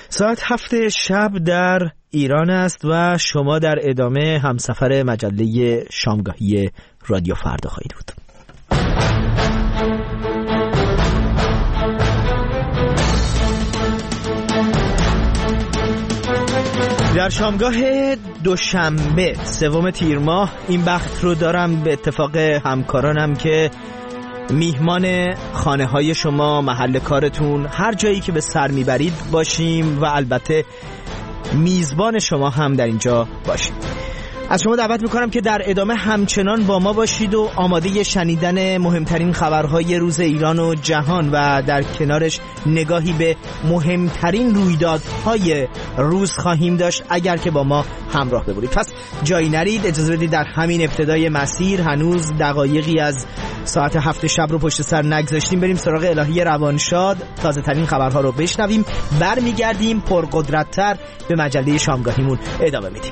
ساعت 7 شب در ایران است و شما در ادامه همسفر مجله شامگاهی رادیو فردا خواهید بود. در شامگاه دوشنبه 3 تیر ماه این بخت رو دارم به اتفاق همکارانم که میهمان خانه های شما، محل کارتون، هر جایی که به سر میبرید باشیم و البته میزبان شما هم در اینجا باشیم. از شما دعوت میکنم که در ادامه همچنان با ما باشید و آماده شنیدن مهمترین خبرهای روز ایران و جهان و در کنارش نگاهی به مهمترین رویدادهای روز خواهیم داشت اگر که با ما همراه بودید. پس جایی نرید، اجازه بدید در همین ابتدای مسیر، هنوز دقایقی از ساعت 7 شب رو پشت سر نگذاشتیم، بریم سراغ الهی روانشاد، تازه ترین خبرها رو بشنویم، برمیگردیم پرقدرت‌تر به مجله شامگاهیمون ادامه میدیم.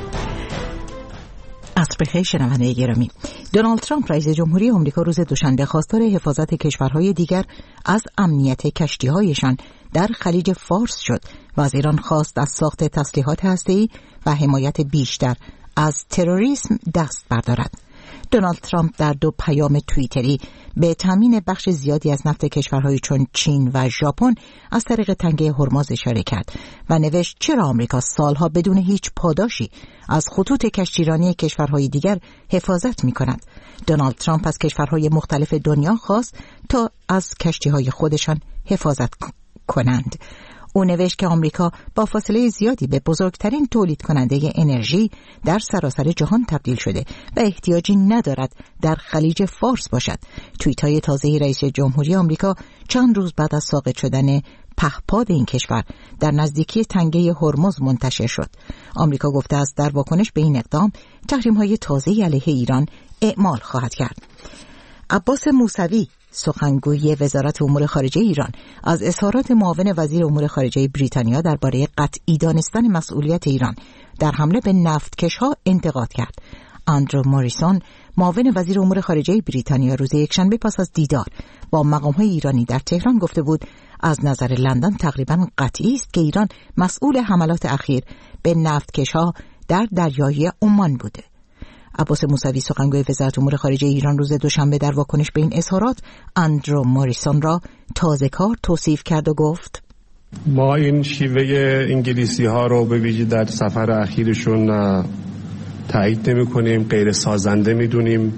عصر بخیر شنونده گرامی. دونالد ترامپ رئیس جمهوری آمریکا روز دوشنبه خواستار حفاظت کشورهای دیگر از امنیت کشتی‌هایشان در خلیج فارس شد و از ایران خواست از ساخت تسلیحات هسته‌ای و حمایت بیشتر از تروریسم دست بردارد. دونالد ترامپ در 2 پیام توییتری به تامین بخش زیادی از نفت کشورهای چون چین و ژاپن از طریق تنگه هرمز اشاره کرد و نوشت چرا آمریکا سالها بدون هیچ پاداشی از خطوط کشتیرانی کشورهای دیگر حفاظت می‌کند. دونالد ترامپ از کشورهای مختلف دنیا خواست تا از کشتی‌های خودشان حفاظت کنند. او نوشت که آمریکا با فاصله زیادی به بزرگترین تولید کننده انرژی در سراسر جهان تبدیل شده و احتیاجی ندارد در خلیج فارس باشد. توییت‌های تازه رئیس جمهوری آمریکا چند روز بعد از ساقط شدن پهپاد این کشور در نزدیکی تنگه هرمز منتشر شد. آمریکا گفته است در واکنش به این اقدام تحریم‌های تازه علیه ایران اعمال خواهد کرد. عباس موسوی سخنگوی وزارت امور خارجه ایران از اظهارات معاون وزیر امور خارجه بریتانیا درباره قطعی دانستن مسئولیت ایران در حمله به نفتکش‌ها انتقاد کرد. آندرو موریسون معاون وزیر امور خارجه بریتانیا روز یکشنبه پس از دیدار با مقام‌های ایرانی در تهران گفته بود از نظر لندن تقریباً قطعی است که ایران مسئول حملات اخیر به نفتکش‌ها در دریای عمان بوده. عباس موسوی سخنگوی وزارت امور خارجه ایران روز دوشنبه در واکنش به این اظهارات آندرو موریسون را تازه‌کار توصیف کرد و گفت ما این شیوه انگلیسی ها رو به ویژه در سفر اخیرشون تایید نمی‌کنیم، غیر سازنده می‌دونیم.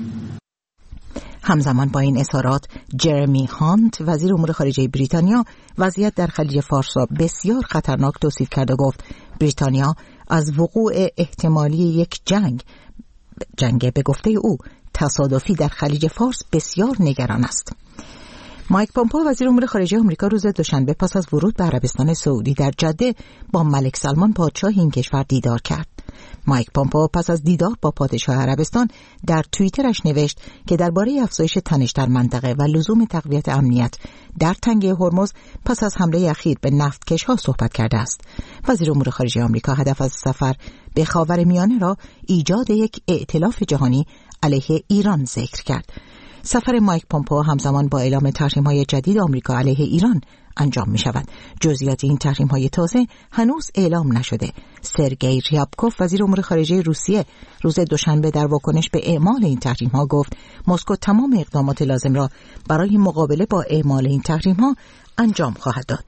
همزمان با این اظهارات جرمی هانت وزیر امور خارجه بریتانیا وضعیت در خلیج فارس را بسیار خطرناک توصیف کرد و گفت بریتانیا از وقوع احتمالی یک جنگ به گفته او تصادفی در خلیج فارس بسیار نگران است. مایک پومپئو وزیر امور خارجه آمریکا روز دوشنبه پس از ورود به عربستان سعودی در جده با ملک سلمان پادشاه این کشور دیدار کرد. مایک پومپئو پس از دیدار با پادشاه عربستان در توییترش نوشت که درباره افزایش تنش در منطقه و لزوم تقویت امنیت در تنگه هرمز پس از حمله اخیر به نفتکش‌ها صحبت کرده است. وزیر امور خارجه آمریکا هدف از سفر به خاورمیانه را ایجاد یک ائتلاف جهانی علیه ایران ذکر کرد. سفر مایک پومپئو همزمان با اعلام تحریم‌های جدید آمریکا علیه ایران انجام می‌شود. جزئیات این تحریم‌های تازه هنوز اعلام نشده. سرگئی ریابکوف وزیر امور خارجه روسیه روز دوشنبه در واکنش به اعمال این تحریم‌ها گفت مسکو تمام اقدامات لازم را برای مقابله با اعمال این تحریم‌ها انجام خواهد داد.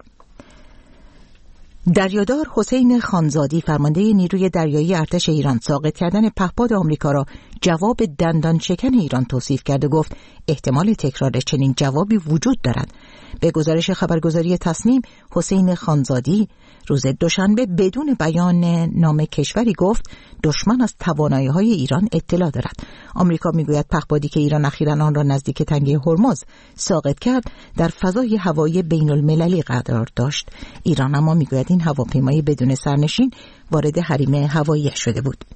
دریادار حسین خانزادی فرمانده نیروی دریایی ارتش ایران ساقط کردن پهپاد آمریکا را جواب دندان شکن ایران توصیف کرد و گفت احتمال تکرار چنین جوابی وجود دارد. به گزارش خبرگزاری تصنیم حسین خانزادی روز دوشنبه بدون بیان نام کشوری گفت دشمن از توانایی‌های ایران اطلاع دارد. آمریکا میگوید پهپادی که ایران اخیراً آن را نزدیک تنگه هرمز ساقط کرد در فضای هوایی بین‌المللی قرار داشت. ایران اما میگوید این هواپیمای بدون سرنشین وارد حریم هوایی شده بود.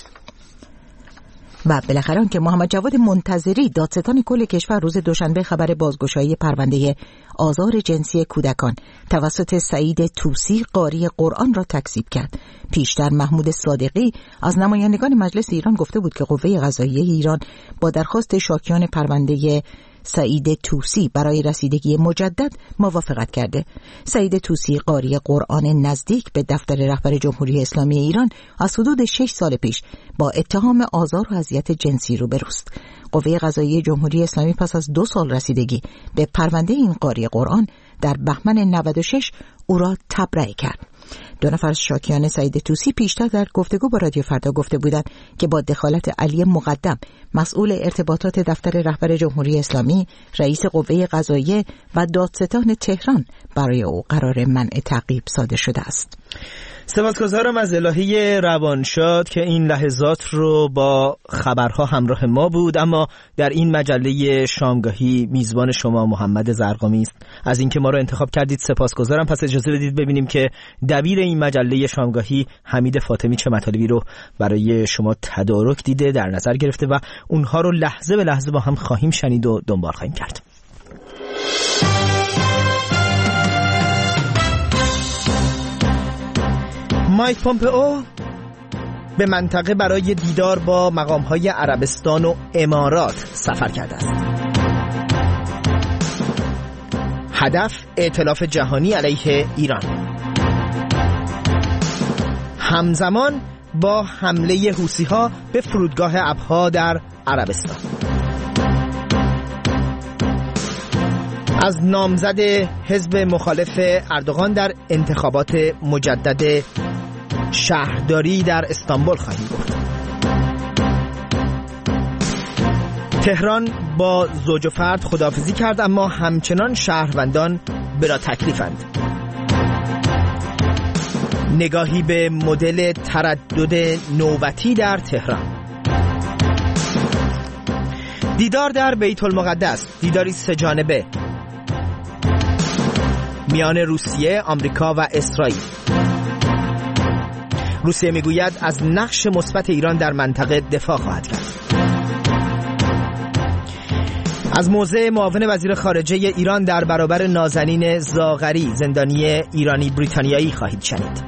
و بالاخره که محمد جواد منتظری دادستان کل کشور روز دوشنبه خبر بازگشایی پرونده آزار جنسی کودکان توسط سعید طوسی قاری قرآن را تکذیب کرد. پیشتر محمود صادقی از نمایندگان مجلس ایران گفته بود که قوه قضاییه ایران با درخواست شاکیان پرونده سعید طوسی برای رسیدگی مجدد موافقت کرده. سعید طوسی قاری قرآن نزدیک به دفتر رهبر جمهوری اسلامی ایران از حدود 6 سال پیش با اتهام آزار و اذیت جنسی روبروست. قوه قضاییه جمهوری اسلامی پس از 2 سال رسیدگی به پرونده این قاری قرآن در بهمن 96 او را تبرئه کرد. 2 نفر از شاکیان سعید طوسی پیشتر در گفتگو با رادیو فردا گفته بودند که با دخالت علی مقدم مسئول ارتباطات دفتر رهبر جمهوری اسلامی، رئیس قوه قضاییه و دادستان تهران برای او قرار منع تعقیب صادر شده است. سپاسگزارم از الهی روانشاد که این لحظات رو با خبرها همراه ما بود. اما در این مجله شامگاهی میزبان شما محمد زرقامی است. از اینکه ما رو انتخاب کردید سپاسگزارم. پس اجازه بدید ببینیم که دبیر این مجله شامگاهی حمید فاطمی چه مطالبی رو برای شما تدارک دیده، در نظر گرفته و اونها رو لحظه به لحظه با هم خواهیم شنید و دنبال خواهیم کرد. مایک پومپئو به منطقه برای دیدار با مقام‌های عربستان و امارات سفر کرده است. هدف ائتلاف جهانی علیه ایران. همزمان با حمله حوثی‌ها به فرودگاه ابها در عربستان. از نامزد حزب مخالف اردوغان در انتخابات مجدد شهرداری در استانبول خواهیم گفت. تهران با زوج و فرد خداحافظی کرد اما همچنان شهروندان بلا تکلیفند. نگاهی به مدل تردد نوبتی در تهران. دیدار در بیت المقدس، دیداری 3 جانبه میان روسیه، آمریکا و اسرائیل. روسیه میگوید از نقش مثبت ایران در منطقه دفاع خواهد کرد. از موضع معاون وزیر خارجه ایران در برابر نازنین زاغری، زندانی ایرانی بریتانیایی خواهید شنید.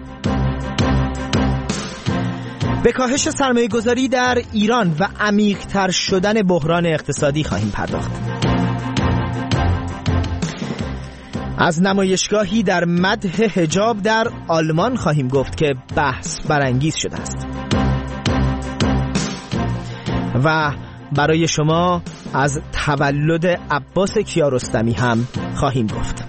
به کاهش سرمایه‌گذاری در ایران و عمیق‌تر شدن بحران اقتصادی خواهیم پرداخت. از نمایشگاهی در مدح حجاب در آلمان خواهیم گفت که بحث برانگیز شده است. و برای شما از تولد عباس کیارستمی هم خواهیم گفت.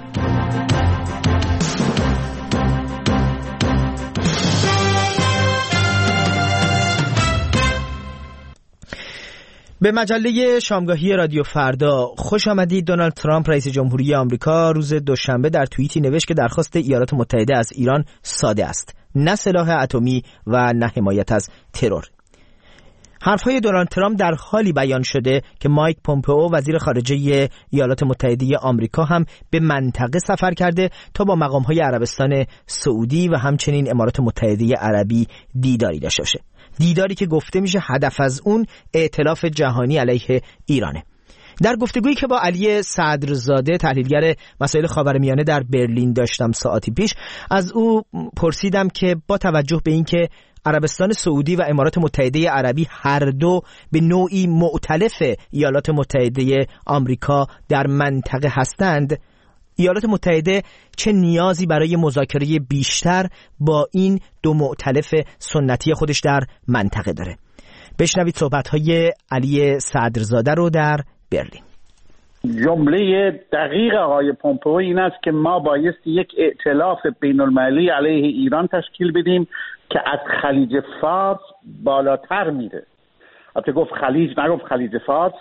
به مجله شامگاهی رادیو فردا خوش آمدید. دونالد ترامپ رئیس جمهوری آمریکا روز دوشنبه در توییتی نوشت که درخواست ایالات متحده از ایران ساده است: نه سلاح اتمی و نه حمایت از ترور. حرفهای دونالد ترامپ در حالی بیان شده که مایک پومپئو وزیر خارجه ایالات متحده آمریکا هم به منطقه سفر کرده تا با مقام‌های عربستان سعودی و همچنین امارات متحده عربی دیداری داشته باشه. دیداری که گفته میشه هدف از اون ائتلاف جهانی علیه ایرانه. در گفتگویی که با علی صدرزاده تحلیلگر مسائل خاورمیانه در برلین داشتم ساعتی پیش، از او پرسیدم که با توجه به اینکه عربستان سعودی و امارات متحده عربی هر دو به نوعی مؤتلف ایالات متحده آمریکا در منطقه هستند، ایالات متحده چه نیازی برای مذاکره بیشتر با این دو مؤتلف سنتی خودش در منطقه داره؟ بشنوید صحبت‌های علی صدرزاده رو در برلین. جمله دقیق آقای پومپئو این است که ما بایستی یک ائتلاف بین‌المللی علیه ایران تشکیل بدیم که از خلیج فارس بالاتر میره. البته گفت خلیج، نگفت خلیج فارس،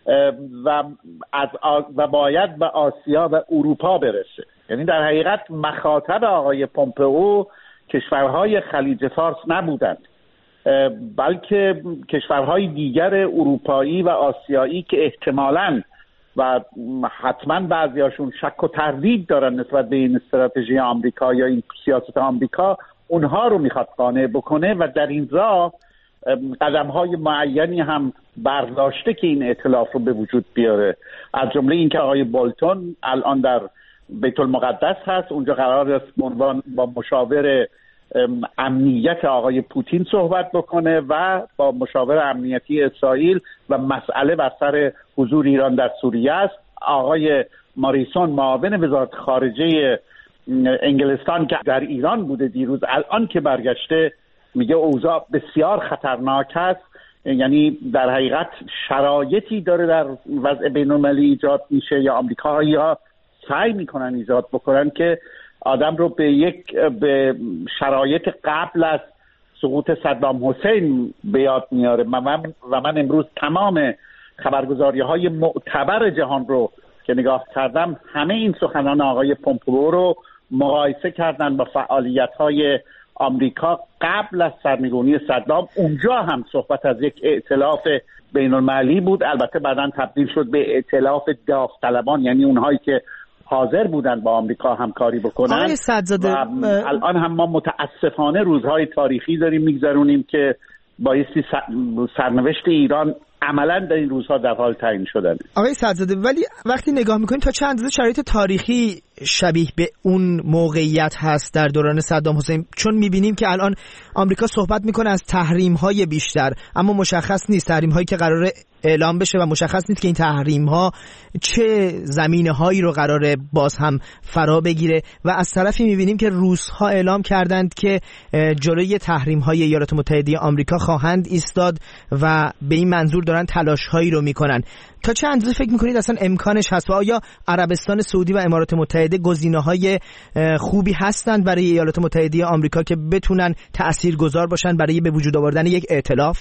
و باید به آسیا و اروپا برسه. یعنی در حقیقت مخاطب آقای پومپئو کشورهای خلیج فارس نبودند، بلکه کشورهای دیگر اروپایی و آسیایی که احتمالاً و حتما بعضیاشون شک و تردید دارن نسبت به این استراتژی آمریکا یا این سیاست آمریکا، اونها رو میخواد قانع بکنه و در این راه قدم‌های معینی هم برداشته که این ائتلاف رو به وجود بیاره. از جمله این که آقای بولتون الان در بیت المقدس هست، اونجا قرار است با مشاور امنیت آقای پوتین صحبت بکنه و با مشاور امنیتی اسرائیل و مسئله بر سر حضور ایران در سوریه است آقای ماریسون معاون وزارت خارجه انگلستان که در ایران بوده دیروز، الان که برگشته میگه اوضاع بسیار خطرناک است. یعنی در حقیقت شرایطی داره در وضع بین‌المللی ایجاد میشه یا آمریکایی‌ها سعی میکنن ایجاد بکنن که آدم رو به شرایط قبل از سقوط صدام حسین به یاد میاره. و من امروز تمام خبرگزاری‌های معتبر جهان رو که نگاه کردم، همه این سخنان آقای پومپئو رو مقایسه کردن با فعالیت‌های آمریکا قبل از سرنگونی صدام. اونجا هم صحبت از یک ائتلاف بین‌المللی بود، البته بعداً تبدیل شد به ائتلاف داوطلبان، یعنی اونهایی که حاضر بودن با آمریکا همکاری بکنن. آقای سدزاده، و الان هم ما متاسفانه روزهای تاریخی داریم میگذرونیم که بایستی سرنوشت ایران عملا در این روزها در حال تعیین شدنه. آقای سدزاده، ولی وقتی نگاه میکنید تا چند اندازه شرایط تاریخی شبیه به اون موقعیت هست در دوران صدام حسین؟ چون میبینیم که الان آمریکا صحبت میکنه از تحریم‌های بیشتر، اما مشخص نیست تحریم‌هایی که قراره اعلام بشه و مشخص نیست که این تحریم‌ها چه زمینه‌هایی رو قراره باز هم فرا بگیره. و از طرفی میبینیم که روس‌ها اعلام کردند که جلوی تحریم‌های ایالات متحده آمریکا خواهند ایستاد و به این منظور دارن تلاش‌هایی رو میکنن. تا چه اندازه فکر میکنید اصلا امکانش هست و آیا عربستان سعودی و امارات متحده گزینه‌های خوبی هستند برای ایالات متحده آمریکا که بتونن تاثیرگذار باشن برای به وجود آوردن یک ائتلاف؟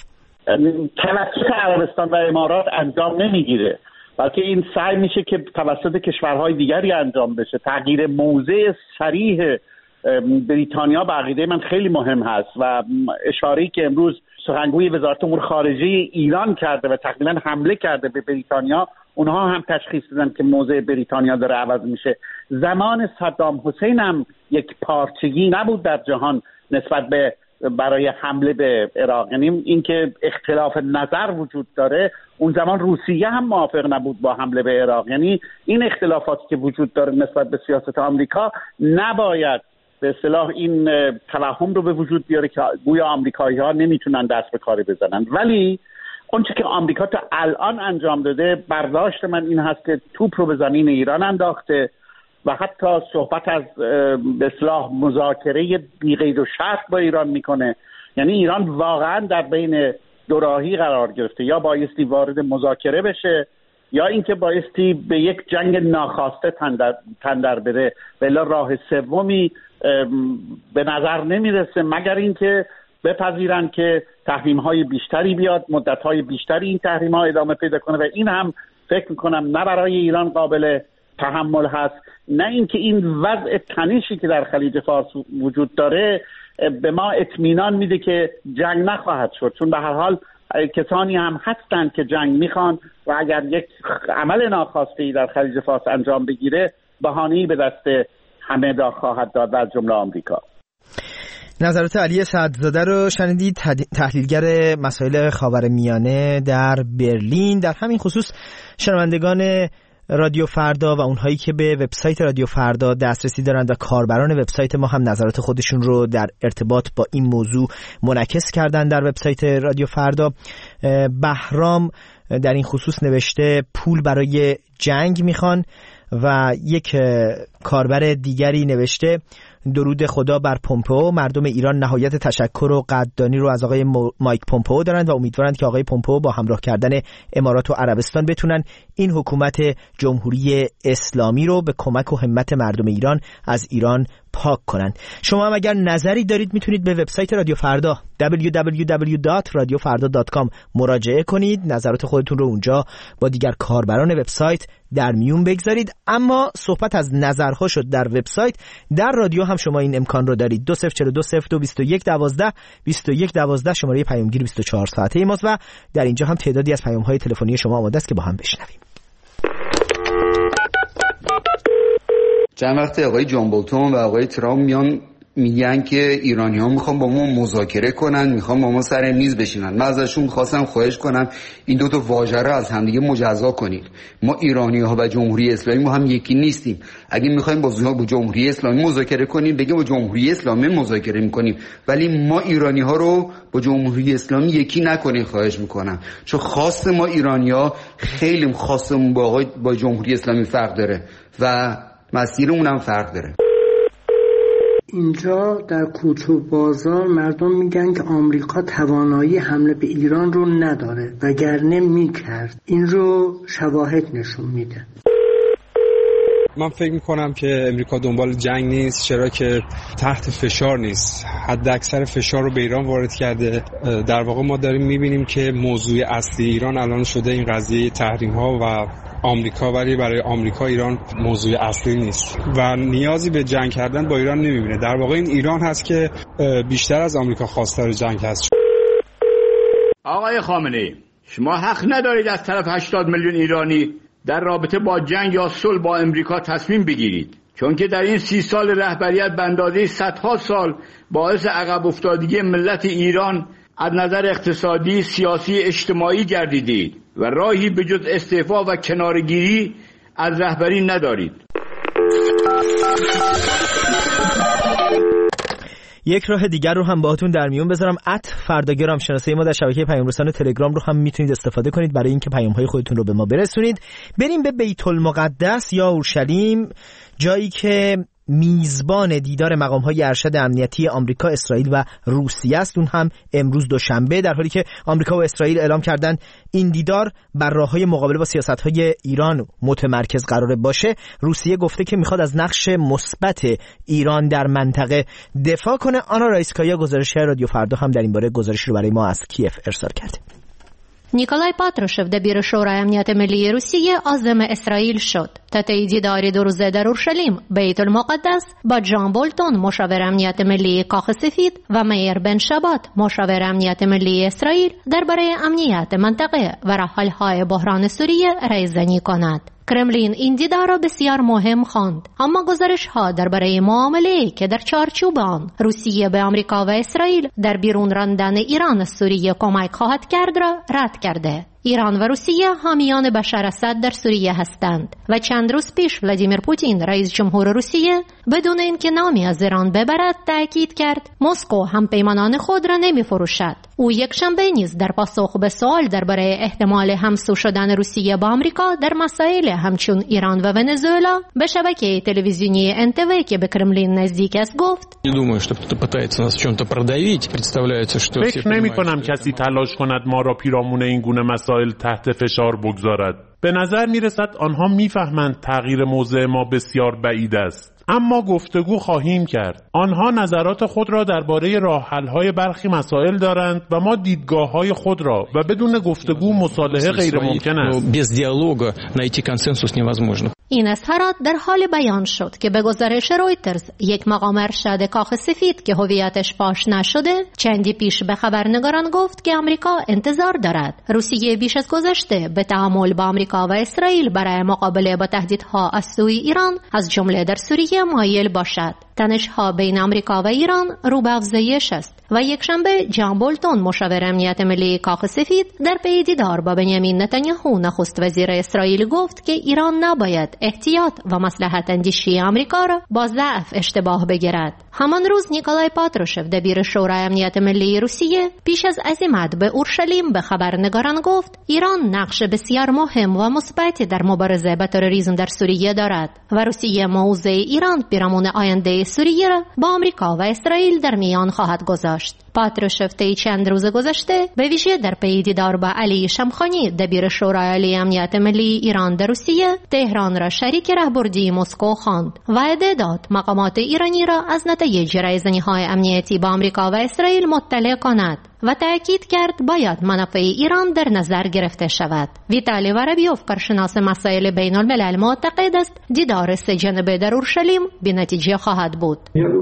توسط عربستان و امارات انجام نمیگیره، بلکه این سعی میشه که توسط کشورهای دیگری انجام بشه. تغییر موضع صریح بریتانیا به عقیده من خیلی مهم هست و اشاره‌ای که امروز سخنگوی وزارت امور خارجه ایران کرده و تقریبا حمله کرده به بریتانیا، اونها هم تشخیص دادن که موضع بریتانیا داره عوض میشه. زمان صدام حسین هم یک پارچگی نبود در جهان نسبت به برای حمله به عراق، یعنی اینکه اختلاف نظر وجود داره. اون زمان روسیه هم موافق نبود با حمله به عراق. یعنی این اختلافاتی که وجود داره نسبت به سیاست آمریکا نباید به اصطلاح این توهم رو به وجود بیاره که گویا آمریکایی‌ها نمیتونن دست به کاری بزنن. ولی اونچه که آمریکا تا الان انجام داده، برداشت من این هست که توپ رو به زمین ایران انداخته و حتی صحبت از به اصطلاح مذاکره بی قید و شرط با ایران میکنه. یعنی ایران واقعا در بین دو راهی قرار گرفته، یا بایستی وارد مذاکره بشه یا اینکه بایستی به یک جنگ ناخواسته تندر بره. بلا راه سومی به نظر نمیرسه مگر اینکه بپذیرن که تحریم‌های بیشتری بیاد، مدت‌های بیشتری این تحریم‌ها ادامه پیدا کنه و این هم فکر می‌کنم نه برای ایران قابل تحمل هست، نه اینکه این وضع تنشی که در خلیج فارس وجود داره به ما اطمینان میده که جنگ نخواهد شد. چون به هر حال کسانی هم هستند که جنگ میخوان و اگر یک عمل ناخواسته در خلیج فارس انجام بگیره بهانه‌ای به دست همه دار خواهد داد، از جمله آمریکا. نظرات علی سدزاده رو شنیدید، تحلیلگر مسائل خاورمیانه در برلین. در همین خصوص شنوندگان رادیو فردا و اونهایی که به وبسایت رادیو فردا دسترسی دارند و کاربران وبسایت ما هم نظرات خودشون رو در ارتباط با این موضوع منعکس کردن در وبسایت رادیو فردا. بهرام در این خصوص نوشته پول برای جنگ میخوان و یک کاربر دیگری نوشته درود خدا بر پومپئو، مردم ایران نهایت تشکر و قدردانی رو از آقای مایک پومپئو دارند و امیدوارند که آقای پومپئو با همراه کردن امارات و عربستان بتونن این حکومت جمهوری اسلامی رو به کمک و همت مردم ایران از ایران پاک کنند. شما هم اگر نظری دارید میتونید به وبسایت رادیو فردا www.radiofarda.com مراجعه کنید، نظرات خودتون رو اونجا با دیگر کاربران وبسایت در میون بگذارید. اما صحبت از نظرها شد در وبسایت، در رادیو هم شما این امکان رو دارید. 2042022112 شماره پیامگیر 24 ساعته ماست و در اینجا هم تعدادی از پیام‌های تلفنی شما آماده است که با هم بشنویم. چند وقت آقای جان بولتون و آقای ترامپ میان میگن که ایرانی‌ها میخوان با ما مذاکره کنن، میخوان با ما سر میز بشینن. من ازشون خواستم خواهش کنم این دو تا واژه رو از همدیگه مجزا کنید. ما ایرانی‌ها و جمهوری اسلامی ما هم یکی نیستیم. اگه میخوایم با جمهوری اسلامی مذاکره کنیم بگیم با جمهوری اسلامی مذاکره میکنیم، ولی ما ایرانی‌ها رو با جمهوری اسلامی یکی نکنید خواهش میکنم، چون خواست ما ایرانی‌ها خیلی خواستمون با جمهوری اسلامی فرق داره و مسیرمون هم فرق داره. اینجا در کوچه و بازار مردم میگن که آمریکا توانایی حمله به ایران رو نداره وگرنه میکرد. این رو شواهد نشون میده. من فکر میکنم که امریکا دنبال جنگ نیست، چرا که تحت فشار نیست. حد اکثر فشار رو به ایران وارد کرده. در واقع ما داریم میبینیم که موضوع اصلی ایران الان شده این قضیه تحریم ها و آمریکا، ولی برای آمریکا ایران موضوع اصلی نیست و نیازی به جنگ کردن با ایران نمیبینه. در واقع این ایران هست که بیشتر از آمریکا خواستار جنگ هست. آقای خامنه‌ای، شما حق ندارید از طرف 80 میلیون ایرانی در رابطه با جنگ یا صلح با امریکا تصمیم بگیرید، چون که در این 30 سال رهبریت به اندازه صدها سال باعث عقب افتادگی ملت ایران از نظر اقتصادی، سیاسی، اجتماعی گردیدید و راهی به جز استعفا و کنارگیری از رهبری ندارید. یک راه دیگر رو هم باهاتون در میون بذارم. فرداگرام شناسه ما در شبکه پیام رسان تلگرام رو هم میتونید استفاده کنید برای اینکه پیام‌های خودتون رو به ما برسونید. بریم به بیت المقدس یا اورشلیم، جایی که میزبان دیدار مقام‌های ارشد امنیتی آمریکا، اسرائیل و روسیه است. اون هم امروز دوشنبه، در حالی که آمریکا و اسرائیل اعلام کردن این دیدار بر راه‌های مقابله با سیاست‌های ایران متمرکز قرار باشه. روسیه گفته که میخواد از نقش مثبت ایران در منطقه دفاع کنه. آنا رایسکایا، گزارشگر رادیو فردا، هم در این باره گزارشی رو برای ما از کیف ارسال کرده. نیکولای پاتروشف دبیر شورای امنیت ملی روسیه عازم اسرائیل شد تا طی دیدار 2 روزه در اورشلیم، بیت المقدس، با جان بولتون مشاور امنیت ملی کاخ سفید و میر بن شبات مشاور امنیت ملی اسرائیل درباره امنیت منطقه و راه‌حل‌های بحران سوریه رایزنی کند. کرملین این دیدار را بسیار مهم خواند، اما گزارش‌ها درباره معامله‌ای که در چارچوب آن روسیه به آمریکا و اسرائیل در بیرون راندن ایران از سوریه کمک خواهد کرد را رد کرده. ایران و روسیه حامیان بشار اسد در سوریه هستند و چند روز پیش ولادیمیر پوتین رئیس جمهور روسیه بدون اینکه نامی از ایران ببرد تاکید کرد مسکو هم پیمانان خود را نمی‌فروشد. او یکشنبه نیز در پاسخ به سوال درباره احتمال همسو شدن روسیه با آمریکا در مسائل همچون ایران و ونزوئلا به شبکه تلویزیونی انتوی که به کرملین نزدیک است گفت: فکر نمی‌کنم کسی تلاش کند ما را پیرامون این گونه مسائل تحت فشار بگذارد. به نظر می‌رسد آنها می‌فهمند تغییر موضع ما بسیار بعید است. اما گفتگو خواهیم کرد. آنها نظرات خود را درباره راه‌حل‌های برخی مسائل دارند و ما دیدگاه‌های خود را، و بدون گفتگو مصالحه غیر ممکن است. این اظهارات در حال بیان شد که به گزارش رویترز یک مقام ارشد کاخ سفید که هویتش فاش نشده چندی پیش به خبرنگاران گفت که آمریکا انتظار دارد روسیه بیش از گذشته به تعامل با آمریکا و اسرائیل برای مقابله با تهدیدها از سوی ایران از جمله در سوریه مایل باشد. تنش‌ها بین آمریکا و ایران رو به افزایش است و یکشنبه جان بولتون مشاور امنیت ملی کاخ سفید در پی دیدار با بنیامین نتانیاهو نخست وزیر اسرائیل گفت که ایران نباید احتیاط و مصلحت اندیشی آمریکا را با ضعف اشتباه بگیرد. همان روز نیکولای پاتروشف دبیر شورای امنیت ملی روسیه پیش از عزیمت به اورشلیم به خبرنگاران گفت ایران نقش بسیار مهم و مثبتی در مبارزه با تروریسم در سوریه دارد و روسیه موضع ایران پیرامون آینده سوریه را با آمریکا و اسرائیل در میان خواهد گذاشت. پاتروشف طی چند روز گذشته به ویژه در پی دیدار با علی شمخانی دبیر شورای عالی امنیت ملی ایران در روسیه تهران را شریک رهبردی مسکو خواند و وعده داد مقامات ایرانی را از نتایج رایزنی‌های امنیتی با آمریکا و اسرائیل مطلع کند و تأکید کرد باید منافع ایران در نظر گرفته شود. ویتالی ورابیوف، کارشناس مسائل بین الملل، معتقد است دیدار سه جانبه در اورشلیم بی‌نتیجه خواهد بود.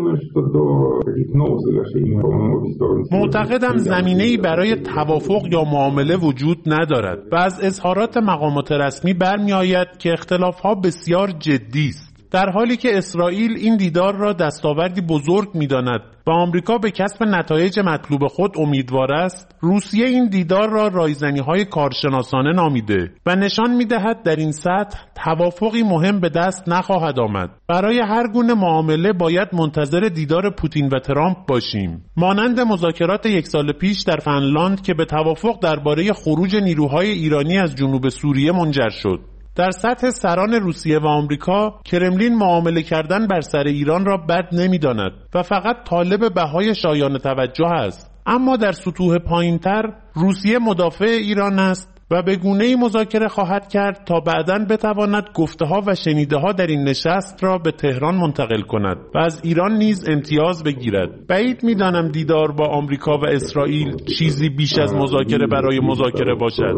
معتقدم زمینه‌ای برای توافق یا معامله وجود ندارد و از اظهارات مقامات رسمی برمی‌آید که اختلاف‌ها بسیار جدی است. در حالی که اسرائیل این دیدار را دستاوردی بزرگ می‌داند و آمریکا به کسب نتایج مطلوب خود امیدوار است، روسیه این دیدار را رایزنی‌های کارشناسانه نامیده و نشان می‌دهد در این سطح توافقی مهم به دست نخواهد آمد. برای هر گونه معامله باید منتظر دیدار پوتین و ترامپ باشیم، مانند مذاکرات یک سال پیش در فنلاند که به توافق درباره خروج نیروهای ایرانی از جنوب سوریه منجر شد. در سطح سران روسیه و آمریکا، کرملین معامله کردن بر سر ایران را بد نمی‌داند و فقط طالب بهای شایان توجه است. اما در سطوح پایین‌تر، روسیه مدافع ایران است و به گونه‌ای مذاکره خواهد کرد تا بعداً بتواند گفته‌ها و شنیده‌ها در این نشست را به تهران منتقل کند و از ایران نیز امتیاز بگیرد. بعید می‌دانم دیدار با آمریکا و اسرائیل چیزی بیش از مذاکره برای مذاکره باشد.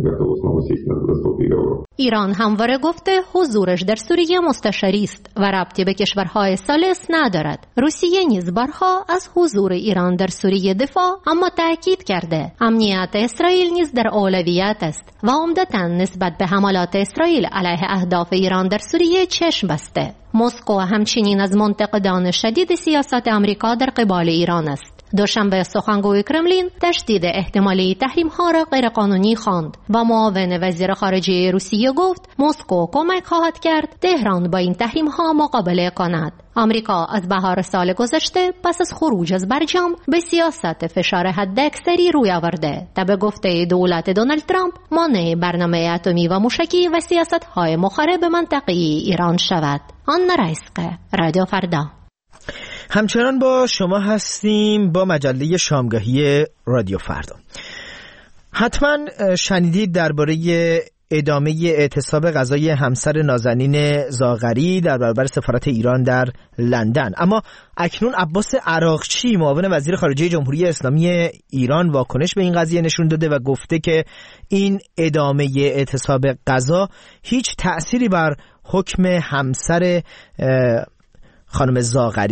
ایران همواره گفته حضورش در سوریه مستشاری است و ربطی به کشورهای ثالث ندارد. روسیه نیز بارها از حضور ایران در سوریه دفاع اما تأکید کرده امنیت اسرائیل نیز در اولویت است و عمدتاً نسبت به حملات اسرائیل علیه اهداف ایران در سوریه چشم بسته. مسکو همچنین از منتقدان شدید سیاست آمریکا در قبال ایران است. دوشنبه سخنگوی کرملین تشدید احتمالی تحریم‌ها را غیرقانونی خواند و معاون وزیر خارجه روسیه گفت مسکو کمک خواهد کرد تهران با این تحریم‌ها مقابله کند. آمریکا از بهار سال گذشته پس از خروج از برجام به سیاست فشار حداکثری روی آورده تا به گفته دولت دونالد ترامپ مانع برنامه اتمی و موشکی و سیاست‌های مخرب منطقه‌ای ایران شود. آنا رئیسقه، رادیو فردا. همچنان با شما هستیم با مجله شامگاهی رادیو فردا. حتما شنیدید درباره ادامه اعتصاب غذای همسر نازنین زاغری در برابر سفارت ایران در لندن. اما اکنون عباس عراقچی معاون وزیر خارجه جمهوری اسلامی ایران واکنش به این قضیه نشون داده و گفته که این ادامه اعتصاب غذا هیچ تأثیری بر حکم همسر خانم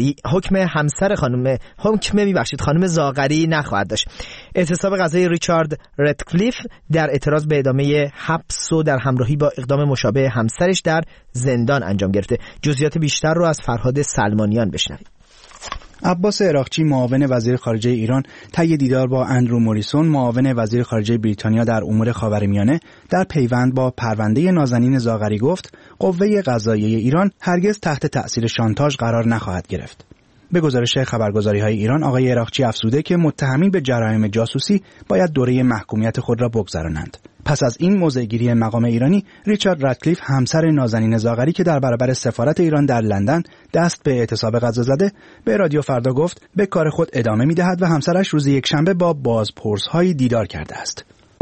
زاغری نخواهد داشت. اعتصاب غذای ریچارد رتکلیف در اعتراض به ادامه حبس و در همراهی با اقدام مشابه همسرش در زندان انجام گرفته. جزئیات بیشتر رو از فرهاد سلمانیان بشنوید. عباس عراقچی معاون وزیر خارجه ایران طی دیدار با اندرو موریسون معاون وزیر خارجه بریتانیا در امور خاورمیانه در پیوند با پرونده نازنین زاغری گفت قوه قضاییه ایران هرگز تحت تأثیر شانتاژ قرار نخواهد گرفت. به گزارش خبرگزاری‌های ایران آقای عراقچی افزوده که متهمین به جرایم جاسوسی باید دوره محکومیت خود را بگذرانند. پس از این موضع‌گیری مقام ایرانی، ریچارد رتکلیف همسر نازنین زاغری که در برابر سفارت ایران در لندن دست به اعتصاب غذا زده، به رادیو فردا گفت به کار خود ادامه می‌دهد و همسرش روز یکشنبه با بازپرس‌های دیدار کرده است.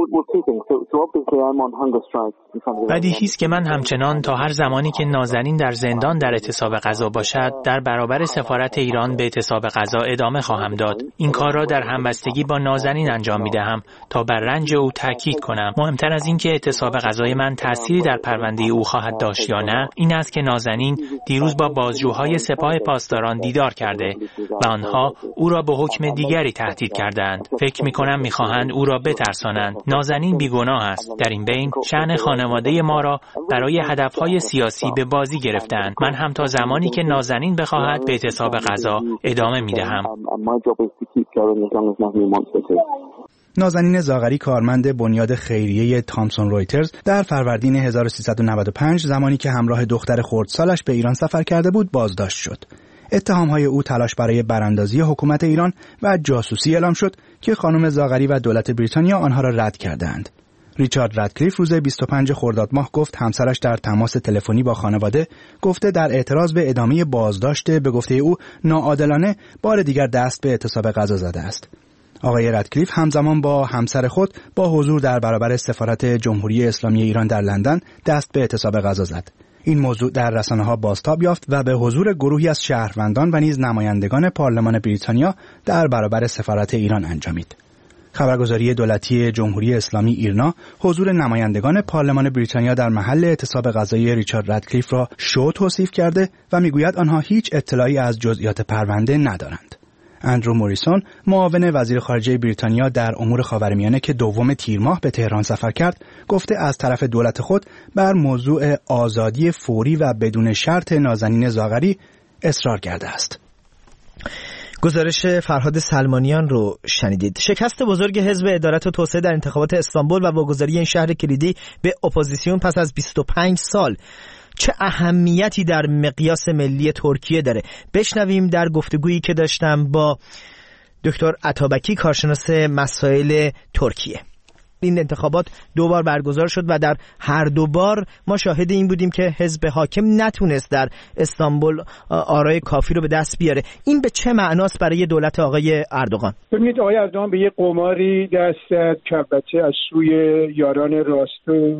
بدیهی است که من همچنان تا هر زمانی که نازنین در زندان در اعتصاب غذا باشد در برابر سفارت ایران به اعتصاب غذا ادامه خواهم داد. این کار را در همبستگی با نازنین انجام می‌دهم تا بر رنج او تاکید کنم. مهمتر از این که اعتصاب غذای من تأثیری در پرونده او خواهد داشت یا نه، این است که نازنین دیروز با بازجوهای سپاه پاسداران دیدار کرده و آنها او را به حکم دیگری تهدید کردند. فکر می‌کنم می‌خواهند او را بترسانند. نازنین بیگناه است. در این بین شأن خانواده ما را برای هدفهای سیاسی به بازی گرفتند. من هم تا زمانی که نازنین بخواهد به اعتصاب غذا ادامه می‌دهم. نازنین زاغری کارمند بنیاد خیریه تامسون رویترز در فروردین 1395 زمانی که همراه دختر خردسالش به ایران سفر کرده بود بازداشت شد. اتهام‌های او تلاش برای براندازی حکومت ایران و جاسوسی اعلام شد که خانم زاغری و دولت بریتانیا آنها را رد کردند. ریچارد رتکلیف روز 25 خرداد ماه گفت همسرش در تماس تلفنی با خانواده گفته در اعتراض به ادامه بازداشت به گفته او ناعادلانه بار دیگر دست به اعتصاب غذا زده است. آقای رتکلیف همزمان با همسر خود با حضور در برابر سفارت جمهوری اسلامی ایران در لندن دست به اعتصاب غذا زد. این موضوع در رسانه‌ها بازتاب یافت و به حضور گروهی از شهروندان و نیز نمایندگان پارلمان بریتانیا در برابر سفارت ایران انجامید. خبرگزاری دولتی جمهوری اسلامی ایرنا حضور نمایندگان پارلمان بریتانیا در محل اعتصاب غذایی ریچارد رتکلیف را شو توصیف کرده و میگوید آنها هیچ اطلاعی از جزئیات پرونده ندارند. اندرو موریسون، معاون وزیر خارجه بریتانیا در امور خاورمیانه که 2 تیر ماه به تهران سفر کرد، گفته از طرف دولت خود بر موضوع آزادی فوری و بدون شرط نازنین زاغری اصرار کرده است. گزارش فرهاد سلمانیان رو شنیدید. شکست بزرگ حزب عدالت و توسعه در انتخابات استانبول و واگذاری این شهر کلیدی به اپوزیسیون پس از 25 سال چه اهمیتی در مقیاس ملی ترکیه داره؟ بشنویم در گفتگویی که داشتم با دکتر عطابکی، کارشناس مسائل ترکیه. این انتخابات 2 بار برگزار شد و در هر 2 بار ما شاهد این بودیم که حزب حاکم نتونست در استانبول آرای کافی رو به دست بیاره. این به چه معناست برای دولت آقای اردوغان؟ ببینید آقای اردوغان به یه قماری دست زد که البته از سوی یاران راست و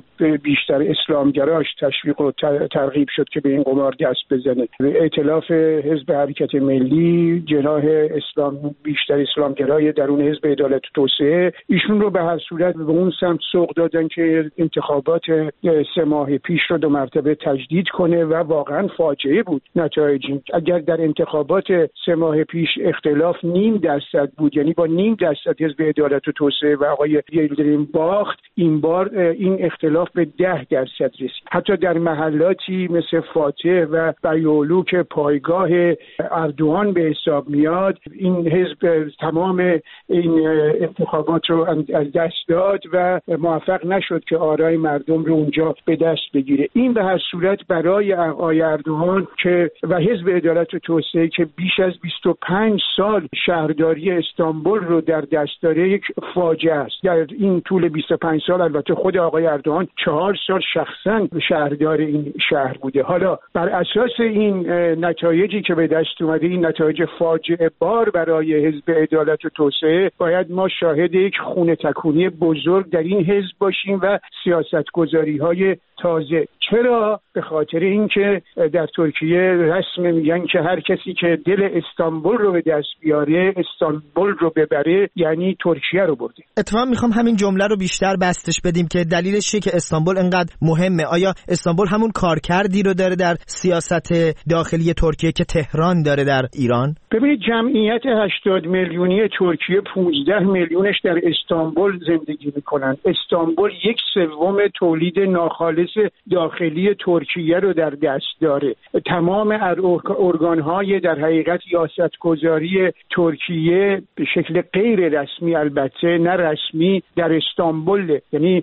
بیشتر اسلامگراش تشویق و ترغیب شد که به این قمار دست بزنه. ائتلاف حزب حرکت ملی، جناح اسلام بیشتر اسلامگرای درون حزب عدالت و توسعه، ایشون رو به هر صورت به اون سمت سوق دادن که انتخابات 3 ماه پیش رو 2 مرتبه تجدید کنه و واقعا فاجعه بود نتایج. اگر در انتخابات 3 ماه پیش اختلاف 0.5% بود، یعنی با 0.5% حزب عدالت و توسعه و آقای یلدریم باخت، این بار این اختلاف به 10% رسید. حتی در محلاتی مثل فاتح و بیولو که پایگاه اردوغان به حساب میاد، این حزب تمام این انتخابات رو از دست داد و موفق نشد که آرای مردم رو اونجا به دست بگیره. این به هر صورت برای آقای اردوغان که و حزب عدالت و توسعه که بیش از 25 سال شهرداری استانبول رو در دست داره یک فاجعه است. در این طول 25 سال البته خود آقای اردوغان 4 سال شخصا شهردار این شهر بوده. حالا بر اساس این نتایجی که به دست اومده، این نتایج فاجعه بار برای حزب عدالت و توسعه، باید ما شاهد یک خونه تکونی بزرگ در این حزب باشیم و سیاستگذاری‌های تازه. چرا؟ به خاطر اینکه در ترکیه رسم میگن که هر کسی که دل استانبول رو به دست بیاره، استانبول رو ببره، یعنی ترکیه رو برده. اتفاقا میخوام همین جمله رو بیشتر بستش بدیم که دلیلش چیه که استانبول انقدر مهمه. آیا استانبول همون کارکردی رو داره در سیاست داخلی ترکیه که تهران داره در ایران؟ ببینید جمعیت 80 میلیونی ترکیه 15 میلیونش در استانبول زندگی میکنن. استانبول 1/3 تولید ناخالص داخلی ترکیه رو در دست داره. تمام ارگان‌های در حقیقت سیاستگذاری ترکیه به شکل غیر رسمی، البته نه رسمی، در استانبول، یعنی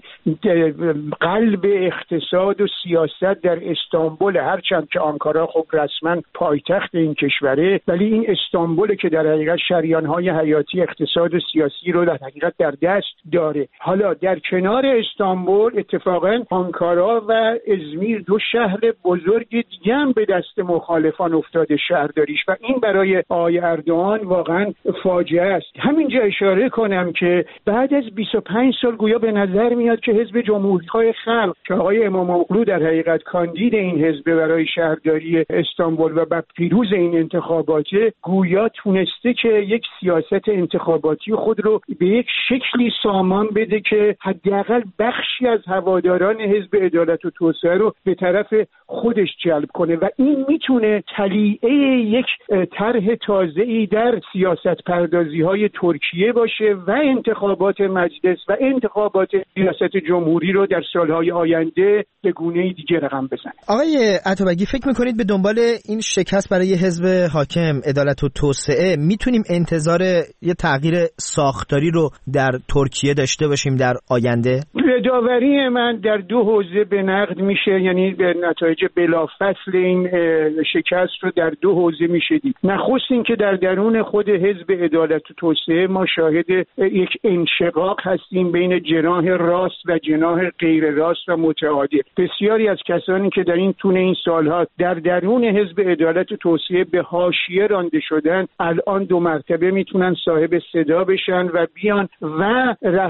قلب اقتصاد و سیاست در استانبول، هرچند که آنکارا خب رسما پایتخت این کشوره، ولی این استانبول که در حقیقت شریان‌های حیاتی اقتصاد و سیاسی رو در حقیقت در دست داره. حالا در کنار استانبول اتفاقا آنکارا و ازمیر 2 شهر بزرگ دیگه هم به دست مخالفان افتاده شهرداریش و این برای آقای اردوغان واقعا فاجعه است. همینجا اشاره کنم که بعد از 25 سال گویا به نظر میاد که حزب جمهوری‌خواه خلق که آقای اماموغلو در حقیقت کاندید این حزب برای شهرداری استانبول و بعد پیروز این انتخابات، گویا تونسته که یک سیاست انتخاباتی خود رو به یک شکلی سامان بده که حداقل بخشی از هواداران حزب عدالت و توسعه رو به طرف خودش جلب کنه و این میتونه تلیعه یک طرح تازه‌ای در سیاست پردازی‌های ترکیه باشه و انتخابات مجلس و انتخابات ریاست جمهوری رو در سالهای آینده به گونه‌ای دیگه رقم بزنه. آقای عطابکی، فکر می‌کنید به دنبال این شکست برای حزب حاکم عدالت و توسعه میتونیم انتظار یه تغییر ساختاری رو در ترکیه داشته باشیم در آینده؟ داوری من در 2 حوزه به نقد میشه، یعنی به نتایج بلافصل این شکست رو در 2 حوزه میشه دید. نخست این که در درون خود حزب عدالت و توسعه ما شاهد یک انشقاق هستیم بین جناح راست و جناح غیر راست و متعادل. بسیاری از کسانی که در این طول این سالها در درون حزب عدالت و توسعه به حاشیه رانده شدن، الان 2 مرتبه میتونن صاحب صدا بشن و بیان و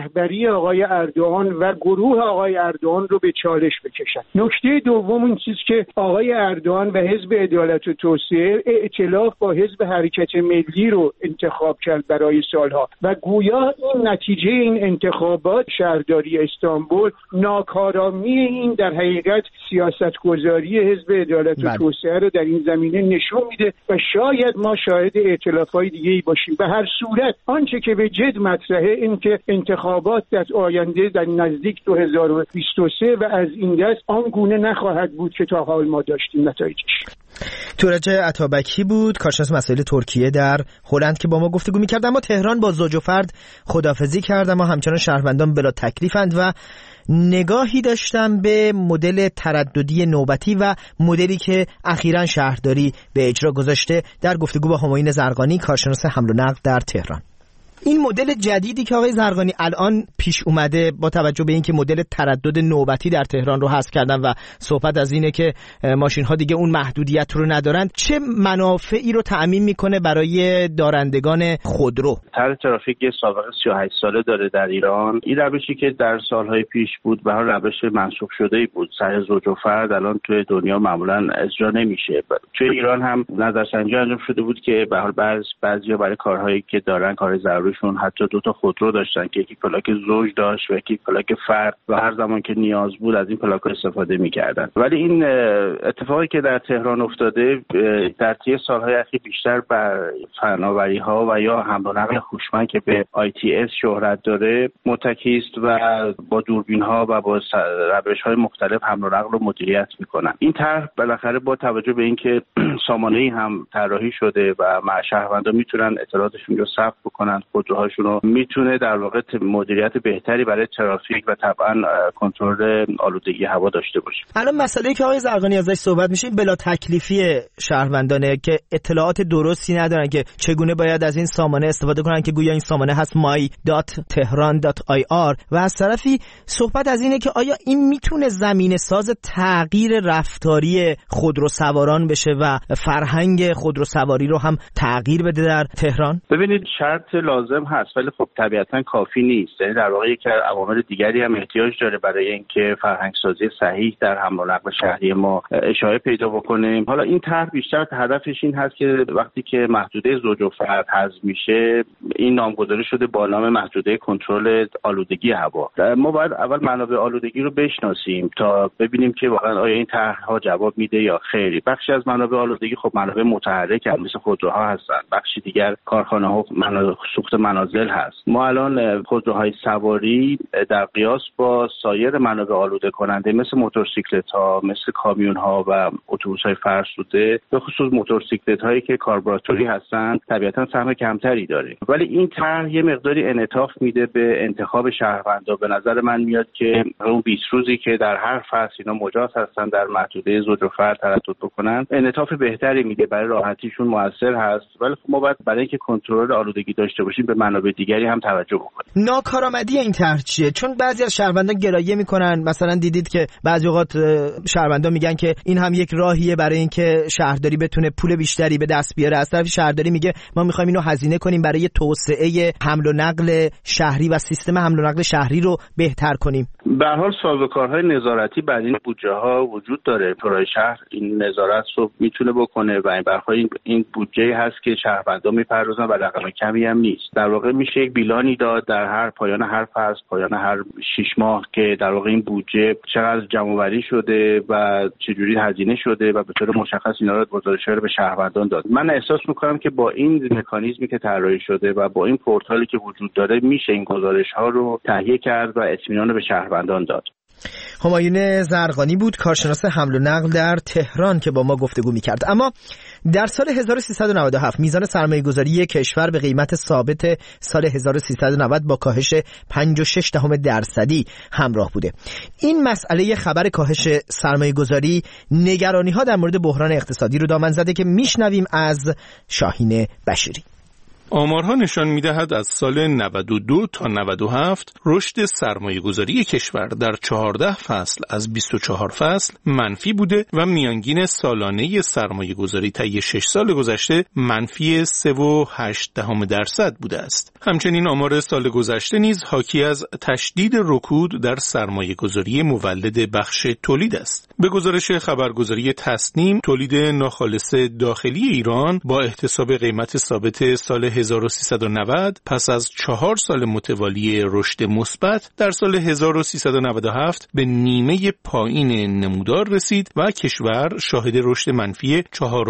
رهبری آقای اردوغان و گروه آقای اردوغان رو به چالش بکشن. نکته دوم این چیز که آقای اردوغان و حزب عدالت و توسعه ائتلاف با حزب حرکت ملی رو انتخاب کرد برای سالها و گویا این نتیجه این انتخابات شهرداری استانبول ناکارامی این در حقیقت سیاستگذاری حزب عدالت و توسعه رو در این زمینه نشون میده و شاید ما شاهد ائتلاف‌های دیگه‌ای باشیم. به هر صورت آنچه که به جد مطرحه این که انتخابات در آینده در نزدیک 2023 و از این دست آن گونه نخواهد بود که تا حال ما داشتیم نتایجش. تورج عطابکی بود، کارشناس مسائل ترکیه در هلند که با ما گفتگو می‌کرد. اما تهران با زوج و فرد خداحافظی کرد، اما همچنان شهروندان بلا تکلیفند و نگاهی داشتم به مدل ترددی نوبتی و مدلی که اخیراً شهرداری به اجرا گذاشته در گفتگو با همایون زرقانی، کارشناس حمل و نقل در تهران. این مدل جدیدی که آقای زرقانی الان پیش اومده با توجه به اینکه مدل تردد نوبتی در تهران رو حذف کردن و صحبت از اینه که ماشین ها دیگه اون محدودیت رو ندارن، چه منافعی رو تأمین میکنه برای دارندگان خودرو؟ طرح ترافیک سابقه 38 ساله داره در ایران. این روشی که در سالهای پیش بود به هر روش منسوخ شده‌ای بود. سر زوج و فرد الان توی دنیا معمولا اجرا نمیشه. توی ایران هم نظرسنجی انجام شده بود که به هر بعضیا برای کارهایی که دارن کار ضروری شون حتی 2 تا خودرو داشتن که یکی پلاک زوج داشت و یکی پلاک فرد و هر زمان که نیاز بود از این پلاک استفاده می‌کردن. ولی این اتفاقی که در تهران افتاده در طی سال‌های اخیر بیشتر بر فناوری‌ها و یا حمل و نقل هوشمند که به ITS شهرت داره متکی است و با دوربین‌ها و با روش‌های مختلف حمل و نقل رو مدیریت می‌کنن. این طرح بالاخره با توجه به اینکه سامانه‌ای هم طراحی شده و شهروندان میتونن اطلاعاتشون رو ثبت بکنن، خودروهاشون رو میتونه در واقع مدیریت بهتری برای ترافیک و طبعا کنترل آلودگی هوا داشته باشه. الان مسئله‌ای که آقای زرقانی ازش صحبت میشه بلا تکلیفی شهروندانه که اطلاعات درستی ندارن که چگونه باید از این سامانه استفاده کنن که گویا این سامانه هست my.tehran.ir و از طرفی صحبت از اینه که آیا این میتونه زمینه ساز تغییر رفتاری خودروسواران بشه و فرهنگ خودروسواری رو هم تغییر بده در تهران؟ ببینید شرط لازم هست ولی خب طبیعتا کافی نیست. یعنی در واقع یک عوامل دیگری هم احتیاج داره برای اینکه فرهنگ سازی صحیح در حمل و نقل شهری ما اشاعه پیدا بکنه. حالا این طرح بیشتر هدفش این هست که وقتی که محدوده زوج و فرد حذف میشه این نامگذاری شده با نام محدوده کنترل آلودگی هوا. ما باید اول منابع آلودگی رو بشناسیم تا ببینیم که واقعا آیا این طرح‌ها جواب میده یا خیری. بخشی از منابع آلودگی خب منابع متحرک هم مثل خودروها هستن، بخشی دیگر کارخانه‌ها سوخت منازل هست. ما الان خودروهای سواری در قیاس با سایر منابع آلوده کننده مثل موتورسیکلت‌ها، مثل کامیون‌ها و اتوبوس‌های فرسوده، به خصوص موتورسیکلت‌هایی که کاربراتوری هستن، طبیعتاً سهم کمتری داره. ولی این طرح یه مقداری انعطاف میده به انتخاب شهروندان. به نظر من میاد که اون 20 روزی که در هر فصل اینا مجاز هستن در محدوده زوج و فرد تردد بکنن، انعطاف بهتری میده، برای راحتیشون موثر هست. ولی ما باید برای اینکه کنترل آلودگی داشته باشیم به منابع دیگری هم توجه بکنیم. ناکارآمدی این طرح چیه؟ چون بعضی از شهروندان گلایه میکنن، مثلا دیدید که بعضی اوقات شهروندان میگن که این هم یک راهیه برای اینکه شهرداری بتونه پول بیشتری به دست بیاره. از طرف شهرداری میگه ما میخوایم اینو هزینه کنیم برای توسعه حمل و نقل شهری و سیستم حمل و نقل شهری رو بهتر کنیم. به هر حال سازوکارهای نظارتی بر این بودجه‌ها وجود داره. پروژه شهر این نظارت رو میتونه بکنه و این برخواه این بودجه هست که شهروندان میپردازن و رقم کمی هم نیست. در واقع میشه یک بیلانی داد در هر پایان هر فصل، پایان هر 6 ماه که در واقع این بودجه چقدر جمع‌آوری شده و چجوری هزینه شده و به طور مشخص اینا رو گزارش‌ها رو به شهروندان داد. من احساس می‌کنم که با این مکانیزمی که طراحی شده و با این پورتالی که وجود داره میشه این گزارش‌ها رو تهیه کرد و اطمینان رو به شهروندان داد. همایون زرقانی بود، کارشناس حمل و نقل در تهران که با ما گفتگو می‌کرد. اما در سال 1397 میزان سرمایه‌گذاری کشور به قیمت ثابت سال 1390 با کاهش 5.6% همراه بوده. این مسئله خبر کاهش سرمایه‌گذاری نگرانی‌ها در مورد بحران اقتصادی رو دامن زده که میشنویم از شاهین بشیری. آمارها نشان می‌دهد از سال 92 تا 97 رشد سرمایه‌گذاری کشور در 14 فصل از 24 فصل منفی بوده و میانگین سالانه سرمایه‌گذاری طی 6 سال گذشته منفی 3.8% بوده است. همچنین آمار سال گذشته نیز حاکی از تشدید رکود در سرمایه‌گذاری مولد بخش تولید است. به گزارش خبرگزاری تصنیم، تولید ناخالص داخلی ایران با احتساب قیمت ثابت سال 1390 پس از 4 سال متوالی رشد مثبت در سال 1397 به نیمه پایین نمودار رسید و کشور شاهد رشد منفی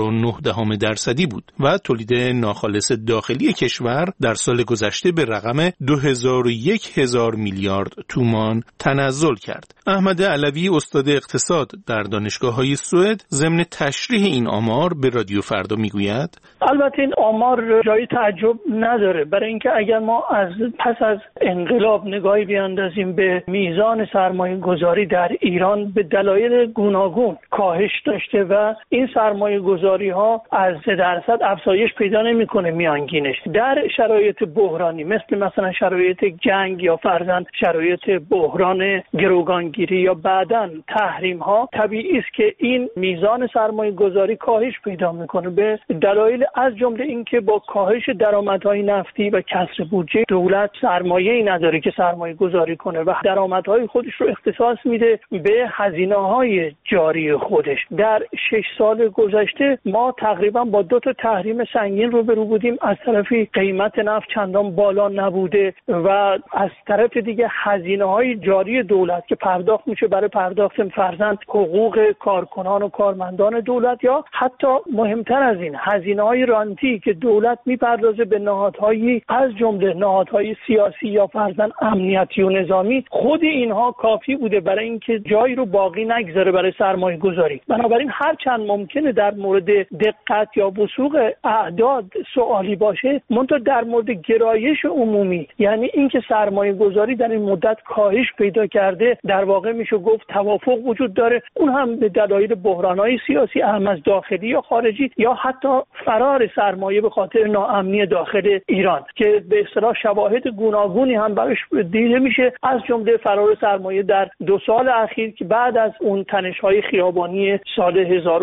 4.9% بود و تولید ناخالص داخلی کشور در سال گذشته به رقم 2001,000 میلیارد تومان تنزل کرد. احمد علوی استاد اقتصاد در دانشگاه‌های سوئد ضمن تشریح این آمار به رادیو فردا میگوید: البته این آمار جای تعجب نداره، برای اینکه اگر ما پس از انقلاب نگاهی بیاندازیم به میزان سرمایه گذاری در ایران به دلایل گوناگون کاهش داشته و این سرمایه گذاری ها از 3% افزایش پیدا نمیکنه میانگینش در شرایط بحرانی مثلا شرایط جنگ یا فرضاً شرایط بحران گروگانگیری یا بعداً تحریم ها. طبیعی است که این میزان سرمایه گذاری کاهش پیدا میکنه به دلایل از جمله اینکه با کاهش درآمدهای نفتی و کسر بودجه دولت سرمایه‌ای نداره که سرمایه گذاری کنه و درآمدهای خودش رو اختصاص میده به هزینه‌های جاری خودش. در 6 سال گذشته ما تقریبا با 2 تا تحریم سنگین روبرو بودیم. از طرفی قیمت نفت چندان بالا نبوده و از طرف دیگه هزینه‌های جاری دولت که پرداخت میشه برای پرداخت فرضاً حقوق کارکنان و کارمندان دولت یا حتی مهمتر از این هزینه‌های رانتی که دولت میپردازه به نهادهایی از جمله نهادهای سیاسی یا فرضاً امنیتی و نظامی، خود اینها کافی بوده برای اینکه جایی رو باقی نگذاره برای سرمایه گذاری. بنابراین هر چند ممکنه در مورد دقت یا وثوق اعداد سوالی باشه، منتها در مورد گرایش عمومی یعنی اینکه سرمایه گذاری در این مدت کاهش پیدا کرده، در واقع میشه گفت توافق وجود داره. اون هم به دلایل بحران‌های سیاسی اهم از داخلی یا خارجی یا حتی فرار سرمایه به خاطر ناامنی داخل ایران که به اصطلاح شواهد گوناگونی هم براش دیده میشه، از جمله فرار سرمایه در 2 سال اخیر که بعد از اون تنش‌های خیابانی سال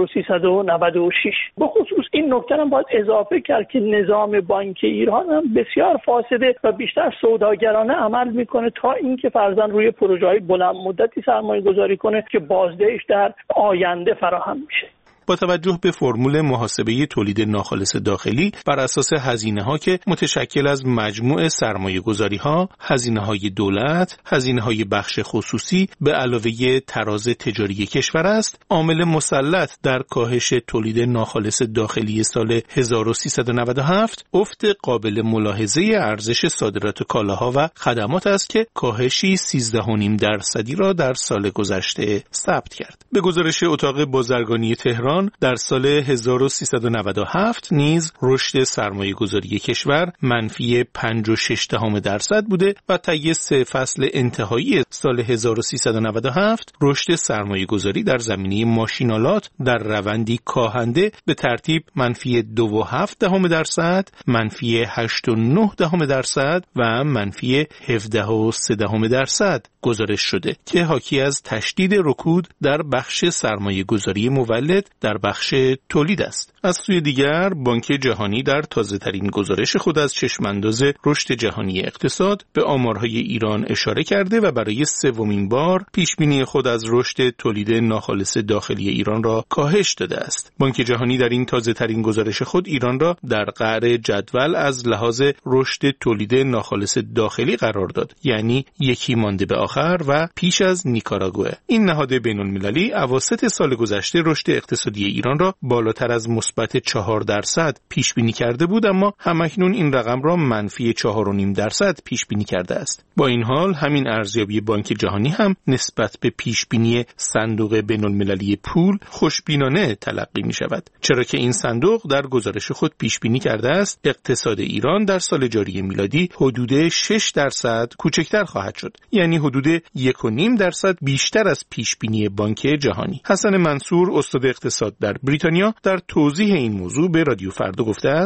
1396. به خصوص این نکته هم باید اضافه کرد که نظام بانکی ایران هم بسیار فاسده و بیشتر سوداگرانه عمل میکنه تا اینکه فرضاً روی پروژه‌های بلند مدتی سرمایه گذاری کنه که بازدهش در آینده فراهم میشه. با توجه به فرمول محاسبه تولید ناخالص داخلی بر اساس هزینه‌ها که متشکل از مجموع سرمایه‌گذاری‌ها، هزینه‌های دولت، هزینه‌های بخش خصوصی به علاوه تراز تجاری کشور است، عامل مسلط در کاهش تولید ناخالص داخلی سال 1397 افت قابل ملاحظه ارزش صادرات کالاها و خدمات است که کاهشی 13.5% را در سال گذشته ثبت کرد. به گزارش اتاق بازرگانی تهران در سال 1397 نیز رشد سرمایه‌گذاری کشور منفی 5.6% بوده و طی 3 فصل انتهایی سال 1397 رشد سرمایه‌گذاری در زمینه ماشین‌آلات در روندی کاهنده به ترتیب منفی 2.7%، منفی 8.9% و منفی 17.3% گزارش شده که حاکی از تشدید رکود در بخش سرمایه‌گذاری مولد در بخش تولید است. از سوی دیگر بانک جهانی در تازه‌ترین گزارش خود از چشمانداز رشد جهانی اقتصاد به آمارهای ایران اشاره کرده و برای 3مین بار پیشبینی خود از رشد تولید ناخالص داخلی ایران را کاهش داده است. بانک جهانی در این تازه‌ترین گزارش خود ایران را در قعر جدول از لحاظ رشد تولید ناخالص داخلی قرار داد، یعنی یکی مانده به آخر و پیش از نیکاراگوئه. این نهاد بین‌المللی اواسط سال گذشته رشد اقتصادی ایران را بالاتر از مثبت 4% پیش بینی کرده بود، اما همکنون این رقم را منفی 4.5% پیش بینی کرده است. با این حال همین ارزیابی بانک جهانی هم نسبت به پیش بینی صندوق بین‌المللی پول خوشبینانه تلقی می شود، چرا که این صندوق در گزارش خود پیش بینی کرده است اقتصاد ایران در سال جاری میلادی حدود 6% کوچکتر خواهد شد، یعنی حدود 1.5% بیشتر از پیش بینی بانک جهانی. حسن منصور استاد اقتصاد در بریتانیا در توضیح این موضوع به رادیو فردا گفته است: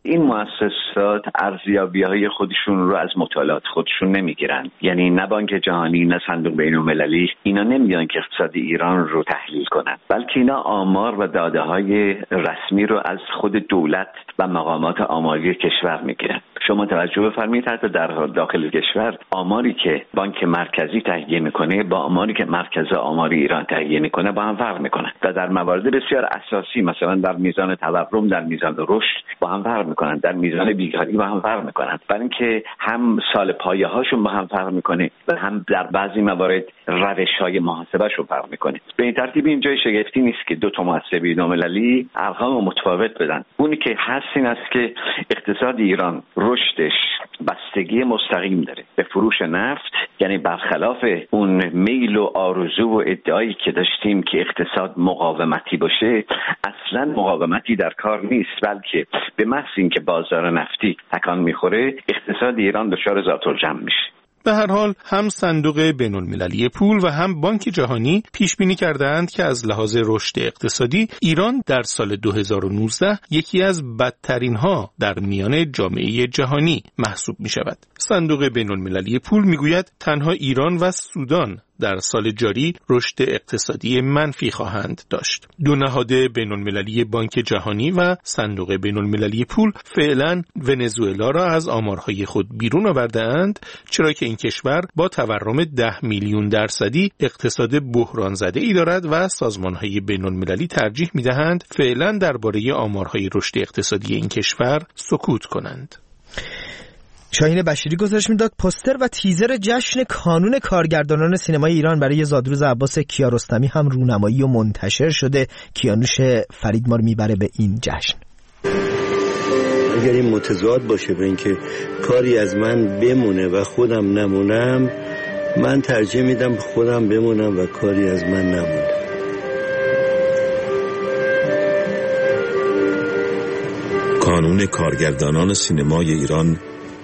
این مؤسسات ارزیابی‌های خودشون رو از مطالعات خودشون نمیگیرن. یعنی نه بانک جهانی نه صندوق بین‌المللی اینا نمیان که اقتصاد ایران رو تحلیل کنن، بلکه اینا آمار و داده‌های رسمی رو از خود دولت و مقامات آماری کشور میگیرن. شما توجه بفرمایید حتی در داخل کشور آماری که بانک مرکزی تهیه میکنه با آماری که مرکز آماری ایران تهیه میکنه با هم فرق میکنه و در موارد بسیار اساسی مثلا در میزان تورم، در میزان رشد با هم فرق میکنن، در میزان بیکاری با هم فرق میکنن، برای اینکه هم سال پایه هاشون با هم فرق میکنه و هم در بعضی موارد روش‌های محاسبهشون فرق میکنه. به این ترتیب اینجا شگفتی نیست که دو تا مؤسسه بین‌المللی ارقام متفاوت بدن. اونی که هست این است که اقتصاد ایران رشدش بستگی مستقیم داره به فروش نفت، یعنی برخلاف اون میل و آرزو و ادعایی که داشتیم که اقتصاد مقاومتی باشه، اصلا مقاومتی در کار نیست، بلکه به محض اینکه بازار نفتی تکان میخوره اقتصاد ایران دچار ذات‌الجمع میشه. به هر حال هم صندوق بین‌المللی پول و هم بانک جهانی پیش بینی کردند که از لحاظ رشد اقتصادی ایران در سال 2019 یکی از بدترین ها در میان جامعه جهانی محسوب می شود. صندوق بین‌المللی پول می گوید تنها ایران و سودان در سال جاری رشد اقتصادی منفی خواهند داشت. دو نهاد بین‌المللی بانک جهانی و صندوق بین‌المللی پول فعلا ونزوئلا را از آمارهای خود بیرون آورده‌اند، چرا که این کشور با تورم 10 میلیون درصدی اقتصاد بحران زده‌ای دارد و سازمان‌های بین‌المللی ترجیح می‌دهند فعلا درباره آمارهای رشد اقتصادی این کشور سکوت کنند. شاهین بشیری گزارش میداد پوستر و تیزر جشن کانون کارگردانان سینمای ایران برای زادروز عباس کیارستمی هم رونمایی و منتشر شده. کیانوش فرید ما رو میبره به این جشن. اگر این متضاد باشه به اینکه کاری از من بمونه و خودم نمونم، من ترجیح میدم خودم بمونم و کاری از من نمونه. کانون کارگردانان سینمای ایران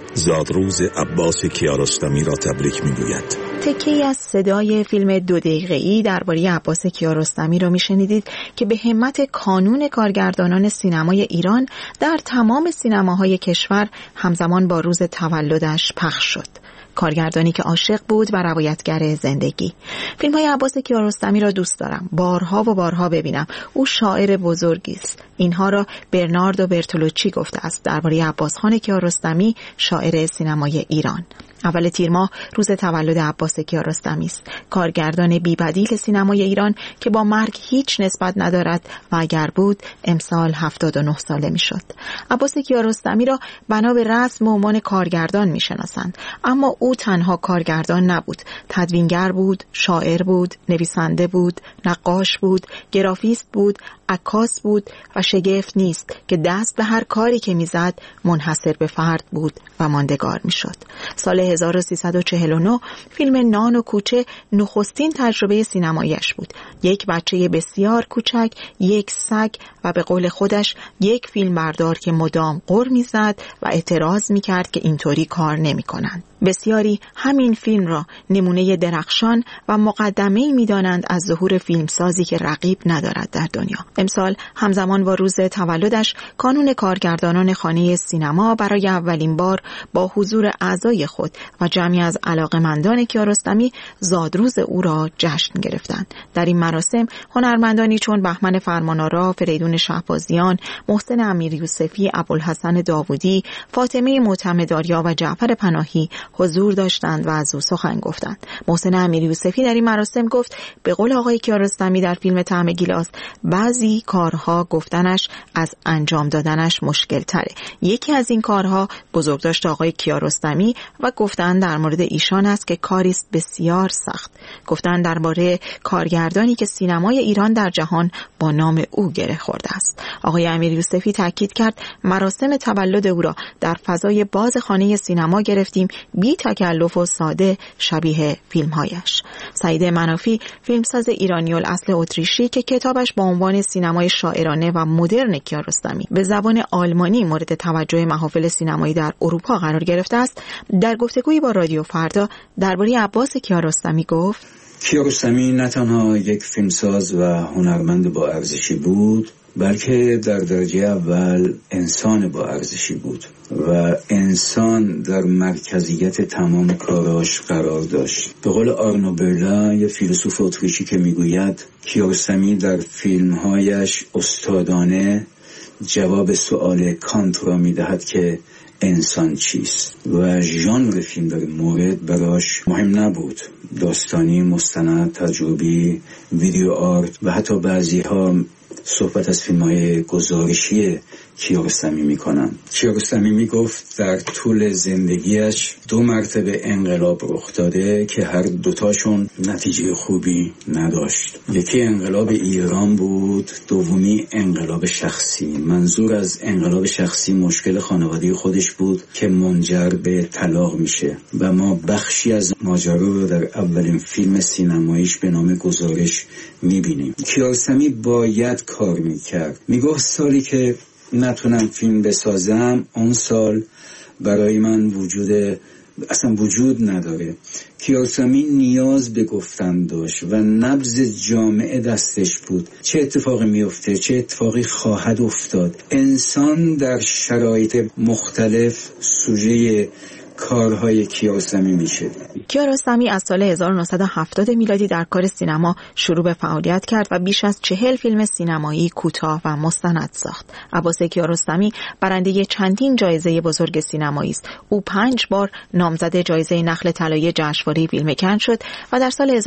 زادروز عباس کیارستمی را تبریک می‌گوید. تکه‌ای از صدای فیلم 2 دقیقه‌ای درباره عباس کیارستمی را می‌شنیدید که به همت کانون کارگردانان سینمای ایران در تمام سینماهای کشور همزمان با روز تولدش پخش شد. کارگردانی که عاشق بود و روایتگر زندگی. فیلم‌های عباس کیارستمی را دوست دارم. بارها و بارها ببینم. او شاعر بزرگی است. اینها را برناردو برتولوچی گفته است درباره عباس خان کیارستمی، شاعر سینمای ایران. اول تیر ماه روز تولد عباس کیارستمی است، کارگردان بی‌بدیل سینمای ایران که با مرگ هیچ نسبت ندارد و اگر بود امسال 79 ساله میشد. عباس کیارستمی را بنا به رسم به عنوان کارگردان میشناسند، اما او تنها کارگردان نبود، تدوینگر بود، شاعر بود، نویسنده بود، نقاش بود، گرافیست بود، عکاس بود و شگفت نیست که دست به هر کاری که میزد منحصر به فرد بود و ماندگار میشد. سال 1349 فیلم نان و کوچه نخستین تجربه سینماییش بود. یک بچه بسیار کوچک، یک سگ و به قول خودش یک فیلمبردار که مدام غر میزد و اعتراض میکرد که اینطوری کار نمیکنند. بسیاری همین فیلم را نمونه درخشان و مقدمه‌ای می‌دانند از ظهور فیلمسازی که رقیب ندارد در دنیا. امسال همزمان با روز تولدش کانون کارگردانان خانه سینما برای اولین بار با حضور اعضای خود و جمعی از علاقه‌مندان کیارستمی زادروز او را جشن گرفتند. در این مراسم هنرمندانی چون بهمن فرمانآرا، فریدون شهبازیان، محسن امیریوسفی، ابوالحسن داوودی، فاطمه معتمدآریا و جعفر پناهی حضور داشتند و از او سخن گفتند. محسن امیریوسفی در این مراسم گفت به قول آقای کیارستمی در فیلم طعم گیلاس بعضی کارها گفتنش از انجام دادنش مشکل تره. یکی از این کارها بزرگداشت آقای کیارستمی و گفتن در مورد ایشان است که کاری است بسیار سخت. گفتن درباره کارگردانی که سینمای ایران در جهان با نام او گره خورده است. آقای امیریوسفی تاکید کرد مراسم تولد او را در فضای باز خانه سینما گرفتیم، بی تکلف و ساده شبیه فیلمهایش. سعید منافی فیلمساز ایرانی الاصل اتریشی که کتابش با عنوان سینمای شاعرانه و مدرن کیارستمی به زبان آلمانی مورد توجه محافل سینمایی در اروپا قرار گرفته است، در گفتگویی با رادیو فردا درباره عباس کیارستمی گفت کیارستمی نه تنها یک فیلمساز و هنرمند با ارزشی بود، بلکه در درجه اول انسان با ارزشی بود و انسان در مرکزیت تمام کاراش قرار داشت. به قول آرنو برلا، یه فیلسوف اتریشی، که میگوید کیارستمی در فیلمهایش استادانه جواب سؤال کانت را میدهد که انسان چیست و ژانر فیلم در مورد براش مهم نبود. داستانی، مستند، تجربی، ویدیو آرت و حتی بعضی ها صحبت از فیلم‌های گزارشی کیارستمی میکنن. کیارستمی میگفت در طول زندگیش 2 مرتبه انقلاب رخ داده که هر دوتاشون نتیجه خوبی نداشت. یکی انقلاب ایران بود، دومی انقلاب شخصی. منظور از انقلاب شخصی مشکل خانوادگی خودش بود که منجر به طلاق میشه و ما بخشی از ماجرا رو در اولین فیلم سینماییش به نام گزارش میبینیم. کیارستمی باید کار میکرد. میگفت سالی که نتونم فیلم بسازم اون سال برای من وجود نداره. کیارستمی نیاز به گفتن داشت و نبض جامعه دستش بود. چه اتفاقی میفته، چه اتفاقی خواهد افتاد. انسان در شرایط مختلف سوژه کارهای کیارستمی میشه. کیارستمی از سال 1970 میلادی در کار سینما شروع به فعالیت کرد و بیش از 40 فیلم سینمایی، کوتاه و مستند ساخت. عباس کیارستمی برنده چندین جایزه بزرگ سینمایی است. او 5 بار نامزد جایزه نخل طلایی جشنواره فیلم کن شد و در سال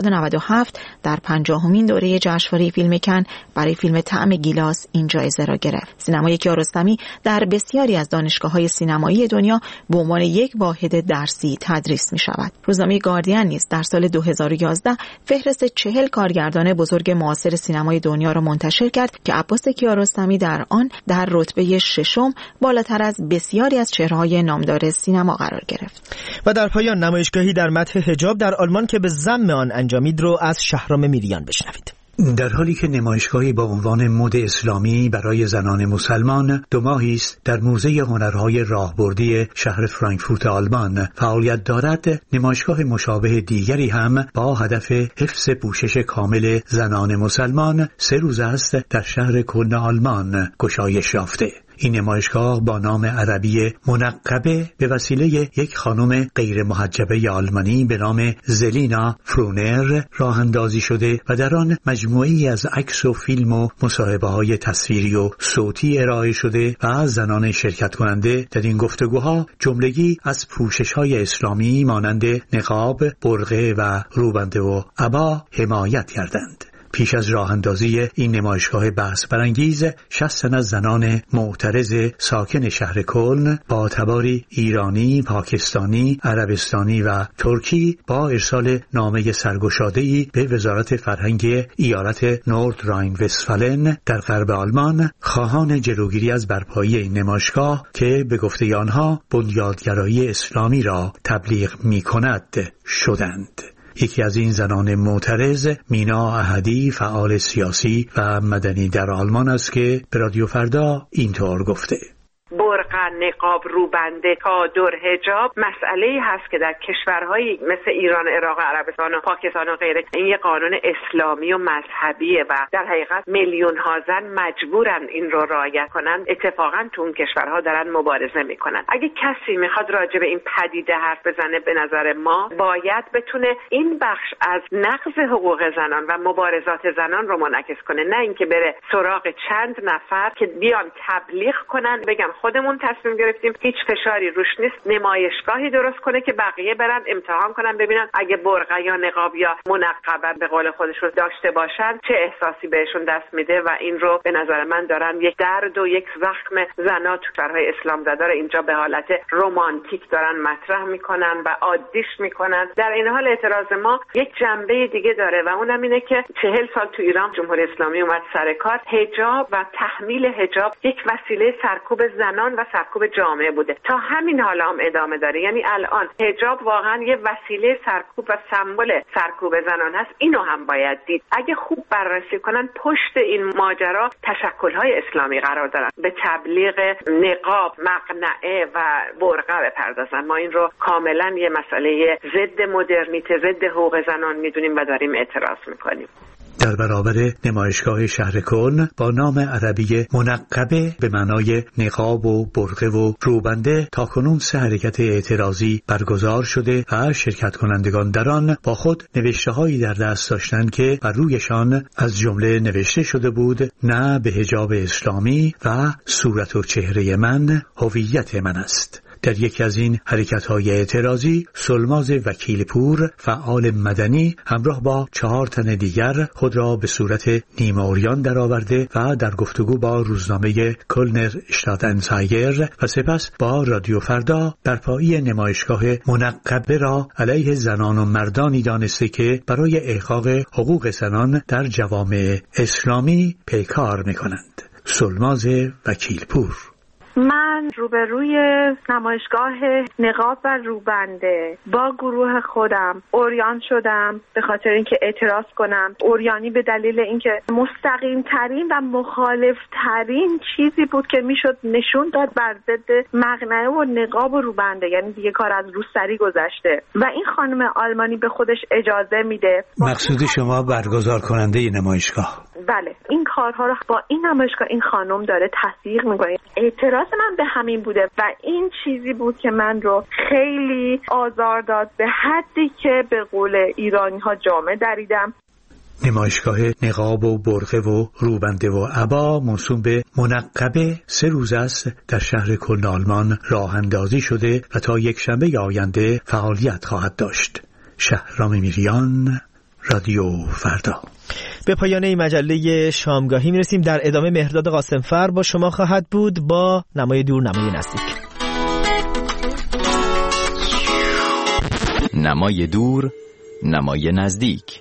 1997 در 50مین دوره جشنواره فیلم کن برای فیلم طعم گیلاس این جایزه را گرفت. سینمای کیارستمی در بسیاری از دانشگاه‌های سینمایی دنیا به عنوان یک واحد درسی تدریس می شود. روزنامه گاردین نیز در سال 2011 فهرست 40 کارگردان بزرگ معاصر سینمای دنیا را منتشر کرد که عباس کیارستمی در آن در رتبه 6 بالاتر از بسیاری از چهره‌های نامدار سینما قرار گرفت. و در پایان نمایشگاهی در مدح حجاب در آلمان که به ذم آن انجامید رو از شهرام میریان بشنوید. در حالی که نمایشگاهی با عنوان مد اسلامی برای زنان مسلمان 2 ماهی است در موزه هنرهای راهبردی شهر فرانکفورت آلمان فعالیت دارد، نمایشگاه مشابه دیگری هم با هدف حفظ پوشش کامل زنان مسلمان 3 روز است در شهر کلن آلمان گشایش یافته. این نمایشگاه با نام عربی منقبه به وسیله یک خانم غیر محجبه آلمانی به نام زلینا فرونر راه اندازی شده و در آن مجموعه‌ای از عکس و فیلم و مصاحبه‌های تصویری و صوتی ارائه شده و از زنان شرکت کننده در این گفتگوها جملگی از پوشش‌های اسلامی مانند نقاب، برقع و روبنده و عبا حمایت کردند. پیش از راه اندازی این نمایشگاه بحث برانگیز 60 تن از زنان معترض ساکن شهر کلن با تباری ایرانی، پاکستانی، عربستانی و ترکی با ارسال نامه سرگشاده‌ای به وزارت فرهنگ ایالت نورد راین وستفالن در غرب آلمان خواهان جلوگیری از برپایی این نمایشگاه که به گفته آنها بنیادگرایی اسلامی را تبلیغ می‌کند شدند. یکی از این زنان معترض مینا احدی، فعال سیاسی و مدنی در آلمان است که به رادیو فردا اینطور گفته: برقع، نقاب، روبنده، چادر، حجاب مسئله‌ای هست که در کشورهایی مثل ایران، عراق، عربستان و پاکستان و غیره این یه قانون اسلامی و مذهبیه و در حقیقت میلیون‌ها زن مجبورن این رو رعایت کنن. اتفاقا تو اون کشورها دارن مبارزه میکنن. اگه کسی میخواد راجع به این پدیده حرف بزنه، به نظر ما باید بتونه این بخش از نقض حقوق زنان و مبارزات زنان رو منعکس کنه، نه اینکه بره سراغ چند نفر که بیان تبلیغ کنن بگن خودمون تصمیم گرفتیم، هیچ فشاری روش نیست. نمایشگاهی درست کنه که بقیه برن امتحان کنن ببینن اگه برقع یا نقاب یا منقبه به قول خودشون داشته باشن چه احساسی بهشون دست میده و این رو به نظر من دارن یک درد و یک زخم زنا تو کشورهای اسلام زده رو اینجا به حالت رمانتیک دارن مطرح میکنن و عادیش میکنن. در این حال اعتراض ما یک جنبه دیگه داره و اونم اینه که 40 سال تو ایران جمهوری اسلامی اومد سر کار. حجاب و تحمیل حجاب یک وسیله سرکوب زنان و سرکوب جامعه بوده، تا همین حالا هم ادامه داره. یعنی الان حجاب واقعا یه وسیله سرکوب و سمبل سرکوب زنان هست. اینو هم باید دید. اگه خوب بررسی کنن پشت این ماجرا تشکل‌های اسلامی قرار دارن، به تبلیغ نقاب، مقنعه و برقع بپردازن. ما این رو کاملا یه مسئله ضد مدرنیته، ضد حقوق زنان میدونیم و داریم اعتراض میکنیم. در برابر نمایشگاه شهر کلن با نام عربی منقبه به معنای نقاب و برقه و روبنده تاکنون 3 حرکت اعتراضی برگزار شده و شرکت کنندگان در آن با خود نوشته‌هایی در دست داشتند که بر رویشان از جمله نوشته شده بود: نه به حجاب اسلامی و صورت و چهره من هویت من است. در یکی از این حرکت‌های اعتراضی سلماز وکیلپور فعال مدنی همراه با 4 تن دیگر خود را به صورت نیمه‌عریان درآورده و در گفتگو با روزنامه کلنر اشتادنزایر و سپس با رادیو فردا برپایی نمایشگاه منقبه را علیه زنان و مردانی دانسته که برای احقاق حقوق زنان در جوامع اسلامی پیکار می‌کنند. سلماز وکیلپور: من روبروی نمایشگاه نقاب و روبنده با گروه خودم عریان شدم به خاطر اینکه اعتراض کنم. عریانی به دلیل اینکه مستقیم ترین و مخالف ترین چیزی بود که میشد نشون داد بر ضد مقنعه و نقاب و روبنده، یعنی دیگه کار از روسری گذشته و این خانم آلمانی به خودش اجازه میده. مقصود شما برگزار کننده نمایشگاه؟ بله، این کارها رو با این نمایشگاه این خانم داره تسویق میکنه. اعتراض من به همین بوده و این چیزی بود که من رو خیلی آزار داد به حدی که به قول ایرانی ها جامه دریدم. نمایشگاه نقاب و برقه و روبنده و عبا موسوم به منقبه 3 روز است در شهر کلن آلمان راه اندازی شده و تا یکشنبه آینده فعالیت خواهد داشت. شهرام میریان، رادیو فردا. به پایان این مجله شامگاهی میرسیم. در ادامه مهرداد قاسمفر با شما خواهد بود با نمای دور نمای نزدیک. نمای دور نمای نزدیک.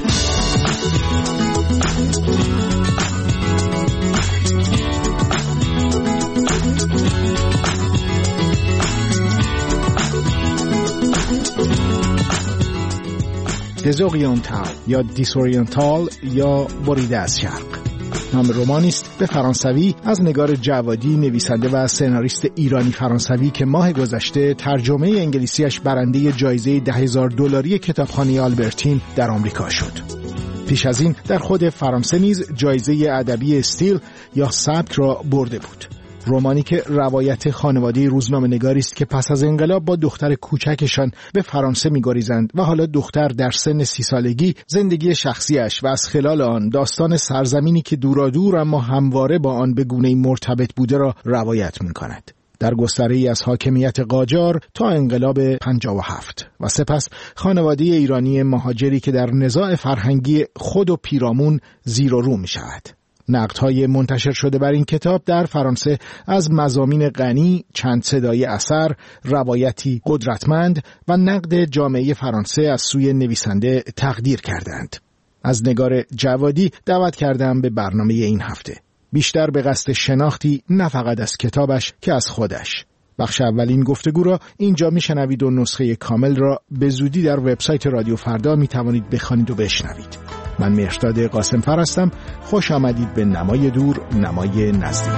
دزوریانتال یا دیسوریانتال یا بریده از شرق نام رمانی است به فرانسوی از نگار جوادی، نویسنده و سناریست ایرانی فرانسوی که ماه گذشته ترجمه انگلیسیش برنده جایزه $10,000 کتابخانه آلبرتین در آمریکا شد. پیش از این در خود فرانسه نیز جایزه ادبی استیل یا سبک را برده بود. رمانی که روایت خانواده روزنامه‌نگاری است که پس از انقلاب با دختر کوچکشان به فرانسه می‌گریزند و حالا دختر در سن 30 سالگی زندگی شخصیش و از خلال آن داستان سرزمینی که دورادور اما همواره با آن به گونه‌ای مرتبط بوده را روایت می‌کند. در گستره‌ای از حاکمیت قاجار تا انقلاب 57 و سپس خانواده ایرانی مهاجری که در نزاع فرهنگی خود و پیرامون زیر و رو می‌شود. نقدهای منتشر شده بر این کتاب در فرانسه از مضامین غنی، چند صدای اثر، روایتی قدرتمند و نقد جامعه فرانسه از سوی نویسنده تقدیر کردند. از نگار جوادی دعوت کردم به برنامه این هفته، بیشتر به قصد شناختی نه فقط از کتابش که از خودش. بخش اولین گفتگو را اینجا میشنوید و نسخه کامل را به زودی در وبسایت رادیو فردا میتوانید بخوانید و بشنوید. من مهرداد قاسمفر هستم. خوش آمدید به نمای دور نمای نزدیک.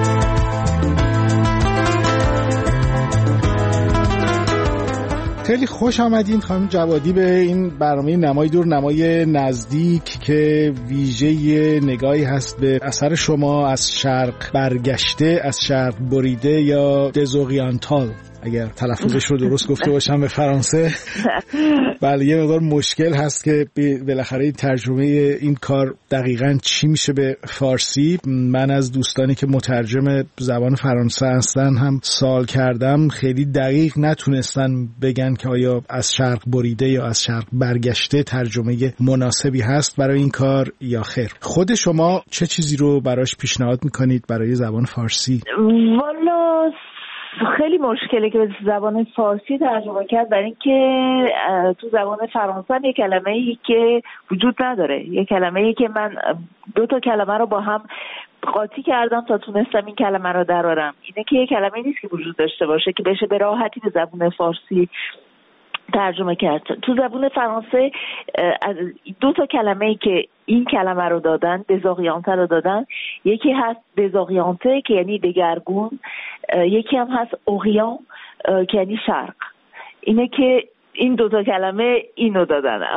خیلی خوش آمدین خانم جوادی به این برنامه نمای دور نمای نزدیک که ویژه نگاهی هست به اثر شما از شرق برگشته، از شرق بریده یا دزوریانتال، اگر تلفظش رو درست گفته باشم به فرانسه. بله، یه مقدار مشکل هست که بالاخره ترجمه این کار دقیقاً چی میشه به فارسی. من از دوستانی که مترجم زبان فرانسه هستن هم سوال کردم، خیلی دقیق نتونستن بگن که آیا از شرق بریده یا از شرق برگشته ترجمه مناسبی هست برای این کار یا خیر. خود شما چه چیزی رو براش پیشنهاد میکنید برای زبان فارسی؟ والا خیلی مشکله که به زبان فارسی ترجمه کرد، برای اینکه تو زبان فرانسه یه کلمه‌ای که وجود نداره، یه کلمه‌ای که من 2 کلمه رو با هم قاطی کردم تا تونستم این کلمه رو درارم. اینه که یه کلمه نیست که وجود داشته باشه که بشه به راحتی به زبان فارسی ترجمه کرد. تو زبان فرانسه از 2 کلمه‌ای که این کلمه رو دادن، دزوریانته رو دادن، یکی هست دزوریانته که یعنی دگرگون، یکی هم هست اوریان که یعنی شرق. اینه که این 2 کلمه اینو دادن. حالا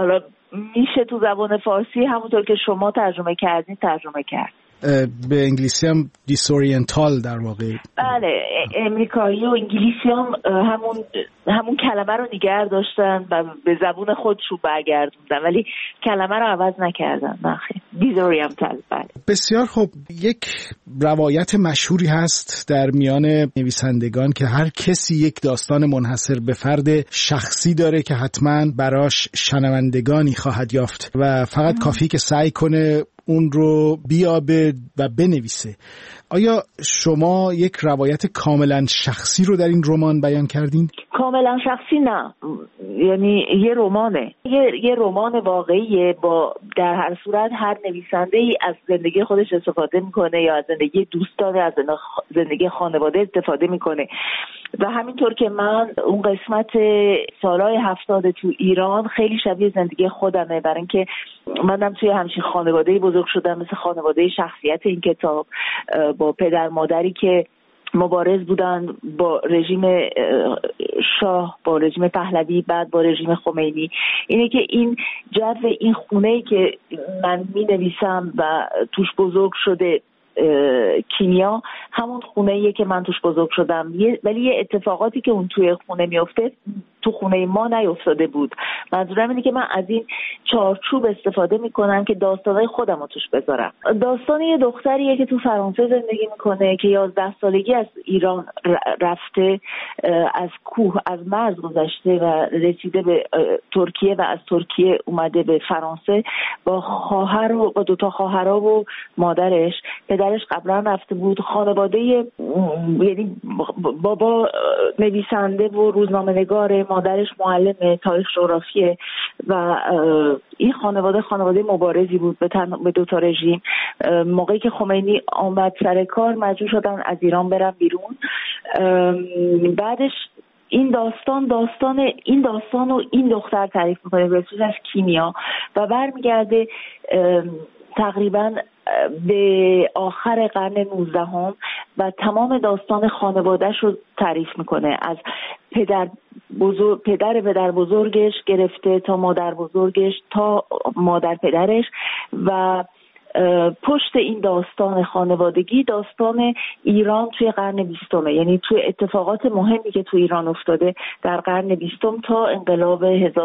میشه تو زبان فارسی همونطور که شما ترجمه کردین ترجمه کرد. به انگلیسی هم دیسورینتال در واقع. بله، امریکایی و انگلیسی هم همون کلمه رو نگه داشتن و به زبون خودشون برگردوندن ولی کلمه رو عوض نکردن. نخیر، دیسورینتال. بله. بسیار خوب. یک روایت مشهوری هست در میان نویسندگان که هر کسی یک داستان منحصر به فرد شخصی داره که حتما براش شنوندگانی خواهد یافت و فقط کافی که سعی کنه اون رو بیابه و بنویسه. آیا شما یک روایت کاملا شخصی رو در این رمان بیان کردین؟ کاملا شخصی نه، یعنی یه رمانه، یه رمان واقعیه. با در هر صورت هر نویسنده ای از زندگی خودش استفاده میکنه یا از زندگی دوستان، از زندگی خانواده استفاده میکنه و همینطور که من اون قسمت سالهای 70 تو ایران خیلی شبیه زندگی خودمه، برای اینکه منم توی همچین خانواده‌ای بزرگ شدم مثل خانواده شخصیت این کتاب، با پدر مادری که مبارز بودن با رژیم شاه، با رژیم پهلوی، بعد با رژیم خمینی. اینه که این جو، این خونه‌ای که من می‌نویسم و توش بزرگ شده کیمیا، همون خونه‌ایه که من توش بزرگ شدم، ولی یه اتفاقاتی که اون توی خونه میفته تو خونه ما نیفتاده بود. منظورم اینه که من از این چارچوب استفاده میکنم که داستانای خودم رو توش بذارم. داستان یه دختریه که تو فرانسه زندگی میکنه که 11 سالگی از ایران رفته، از کوه، از مرز گذشته و رسیده به ترکیه و از ترکیه اومده به فرانسه با خواهر و با 2 خواهرها و مادرش. پدرش قبلا رفته بود. خانواده یعنی بابا نویسنده و روزنامه‌نگاره، مادرش معلم تاریخ جغرافیه و این خانواده مبارزی بود به 2 رژیم. موقعی که خمینی آمد سر کار مجبور شدن از ایران برن بیرون. بعدش این داستان و این دختر تعریف میکنه به صورت از کیمیا و برمیگرده تقریبا به آخر قرن 19 و تمام داستان خانواده‌اش رو تعریف میکنه، از پدر بزرگش گرفته تا مادر بزرگش تا مادر پدرش و پشت این داستان خانوادگی داستان ایران توی قرن 20، یعنی توی اتفاقات مهمی که توی ایران افتاده در قرن 20 تا انقلاب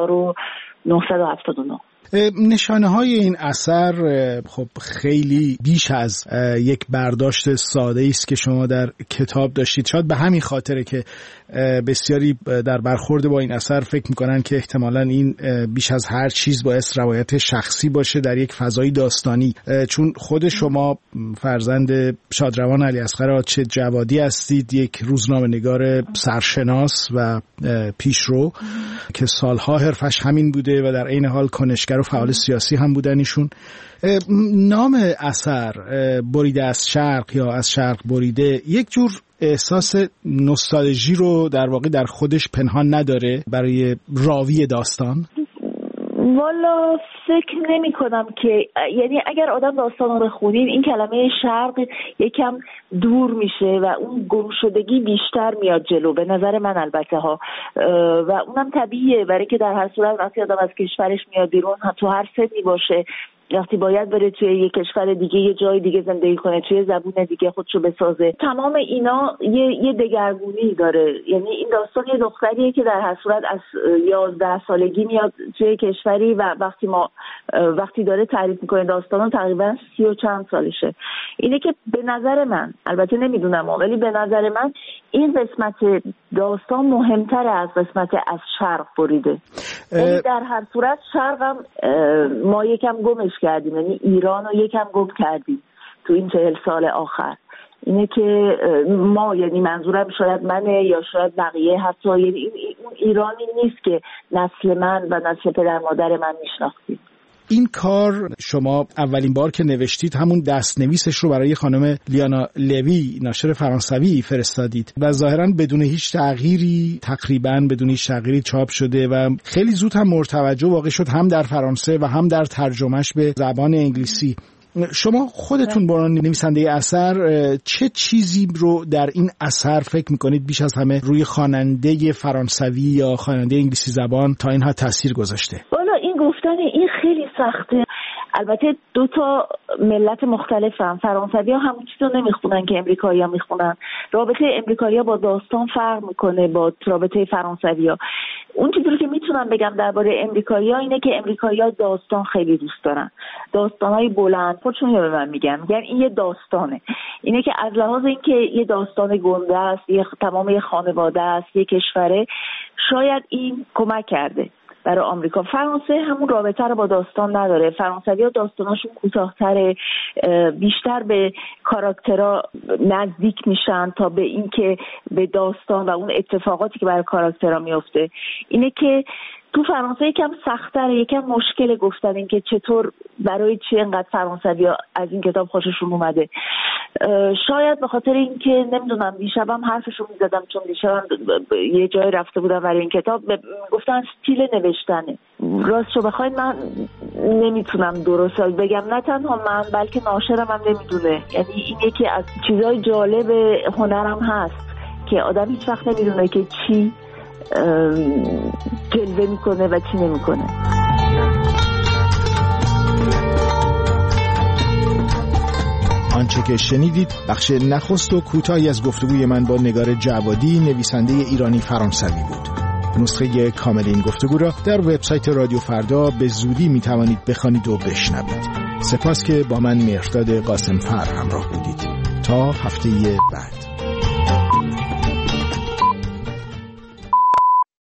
1979. نشانه های این اثر خب خیلی بیش از یک برداشت ساده است که شما در کتاب داشتید. شاید به همین خاطره که بسیاری در برخورد با این اثر فکر میکنن که احتمالاً این بیش از هر چیز باعث روایت شخصی باشه در یک فضای داستانی، چون خود شما فرزند شادروان علیاصغر آچه جوادی هستید، یک روزنامه‌نگار سرشناس و پیشرو که سالها حرفش همین بوده و در عین حال کنشگر و فعال سیاسی هم بودن ایشون. نام اثر بریده از شرق یا از شرق بریده یک جور احساس نوستالژی رو در واقع در خودش پنهان نداره برای راوی داستان؟ والا فکر نمی کنم که، یعنی اگر آدم داستان رو بخونیم این کلمه شرق یکم دور میشه و اون گمشدگی بیشتر میاد جلو، به نظر من البته ها، و اونم طبیعیه برای که در هر صورت وقتی آدم از کشورش میاد بیرون تو هر سنی باشه، وقتی باید بره توی یک کشور دیگه، یه جای دیگه زندگی کنه، توی زبون دیگه خودشو بسازه، تمام اینا یه دگرگونی داره. یعنی این داستان یه دختریه که در هر صورت از 11 سالگی میاد توی کشوری و وقتی داره تعریف میکنه داستانو تقریبا 30 و چند سالشه. اینه که به نظر من، البته نمیدونم ولی به نظر من این قسمت داستان مهمتره از قسمت از شرق بریده. یعنی در هر صورت شرقم ما یکم گمش کردیم، یعنی ایران رو یکم گم کردیم تو این 40 سال آخر. اینه که ما، یعنی منظورم شاید منه یا شاید بقیه، حتی یعنی اون ایرانی نیست که نسل من و نسل پدر مادر من میشناختیم. این کار شما اولین بار که نوشتید همون دستنویسش رو برای خانم لیانا لوی ناشر فرانسوی فرستادید و ظاهراً بدون هیچ تغییری، تقریباً بدون هیچ تغییری چاپ شده و خیلی زود هم مرتوجه واقع شد، هم در فرانسه و هم در ترجمهش به زبان انگلیسی. شما خودتون به عنوان نویسنده اثر چه چیزی رو در این اثر فکر میکنید بیش از همه روی خواننده فرانسوی یا خواننده انگلیسی زبان تا اینها تاثیر گذاشته؟ این گفتن این خیلی سخته. البته دو تا ملت مختلفن. فرانسوی‌ها همون چیزو نمیخونن که امریکایی‌ها میخونن. رابطه امریکایی‌ها با داستان فرق میکنه با رابطه فرانسوی‌ها. اون چیزی رو که میتونم بگم درباره امریکایی‌ها اینه که امریکایی‌ها داستان خیلی دوست دارن. داستان‌های بلند. خودشون به من میگن این یه داستانه. اینه که از لحاظ اینکه یه داستان گنده است، تمام یه خانواده است، یه کشوره، شاید این کمک کرده برای آمریکا. فرانسه همون رابطه رو با داستان نداره. فرانسوی‌ها داستاناشون کوتاه‌تره، بیشتر به کاراکترها نزدیک میشن تا به این که به داستان و اون اتفاقاتی که برای کاراکترها میفته. اینه که تو فرانسه یکم سخت‌تره، یکم مشکل گفتن این که چطور برای چی انقدر فرانسوی‌ها از این کتاب خوششون اومده. شاید به خاطر اینکه نمیدونم دیشبم حرفشو میزدم، چون دیشبم یه جای رفته بودم برای این کتاب، گفتن استیل نوشتنه. راستشو بخواید من نمیتونم درست بگم، نه تنها من بلکه ناشرم هم نمیدونه. یعنی این یکی از چیزای جالب هنرم هست که آدم هیچ وقت نمیدونه که چی جلوه میکنه و چی نمیکنه. آنچه که شنیدید بخش نخست و کوتاهی از گفتگوی من با نگار جوادی، نویسنده ایرانی فرانسوی بود. نسخه کامل این گفتگو را در وبسایت رادیو فردا به زودی میتوانید بخوانید و بشنوید. سپاس که با من مهرداد قاسمفر همراه بودید. تا هفته بعد.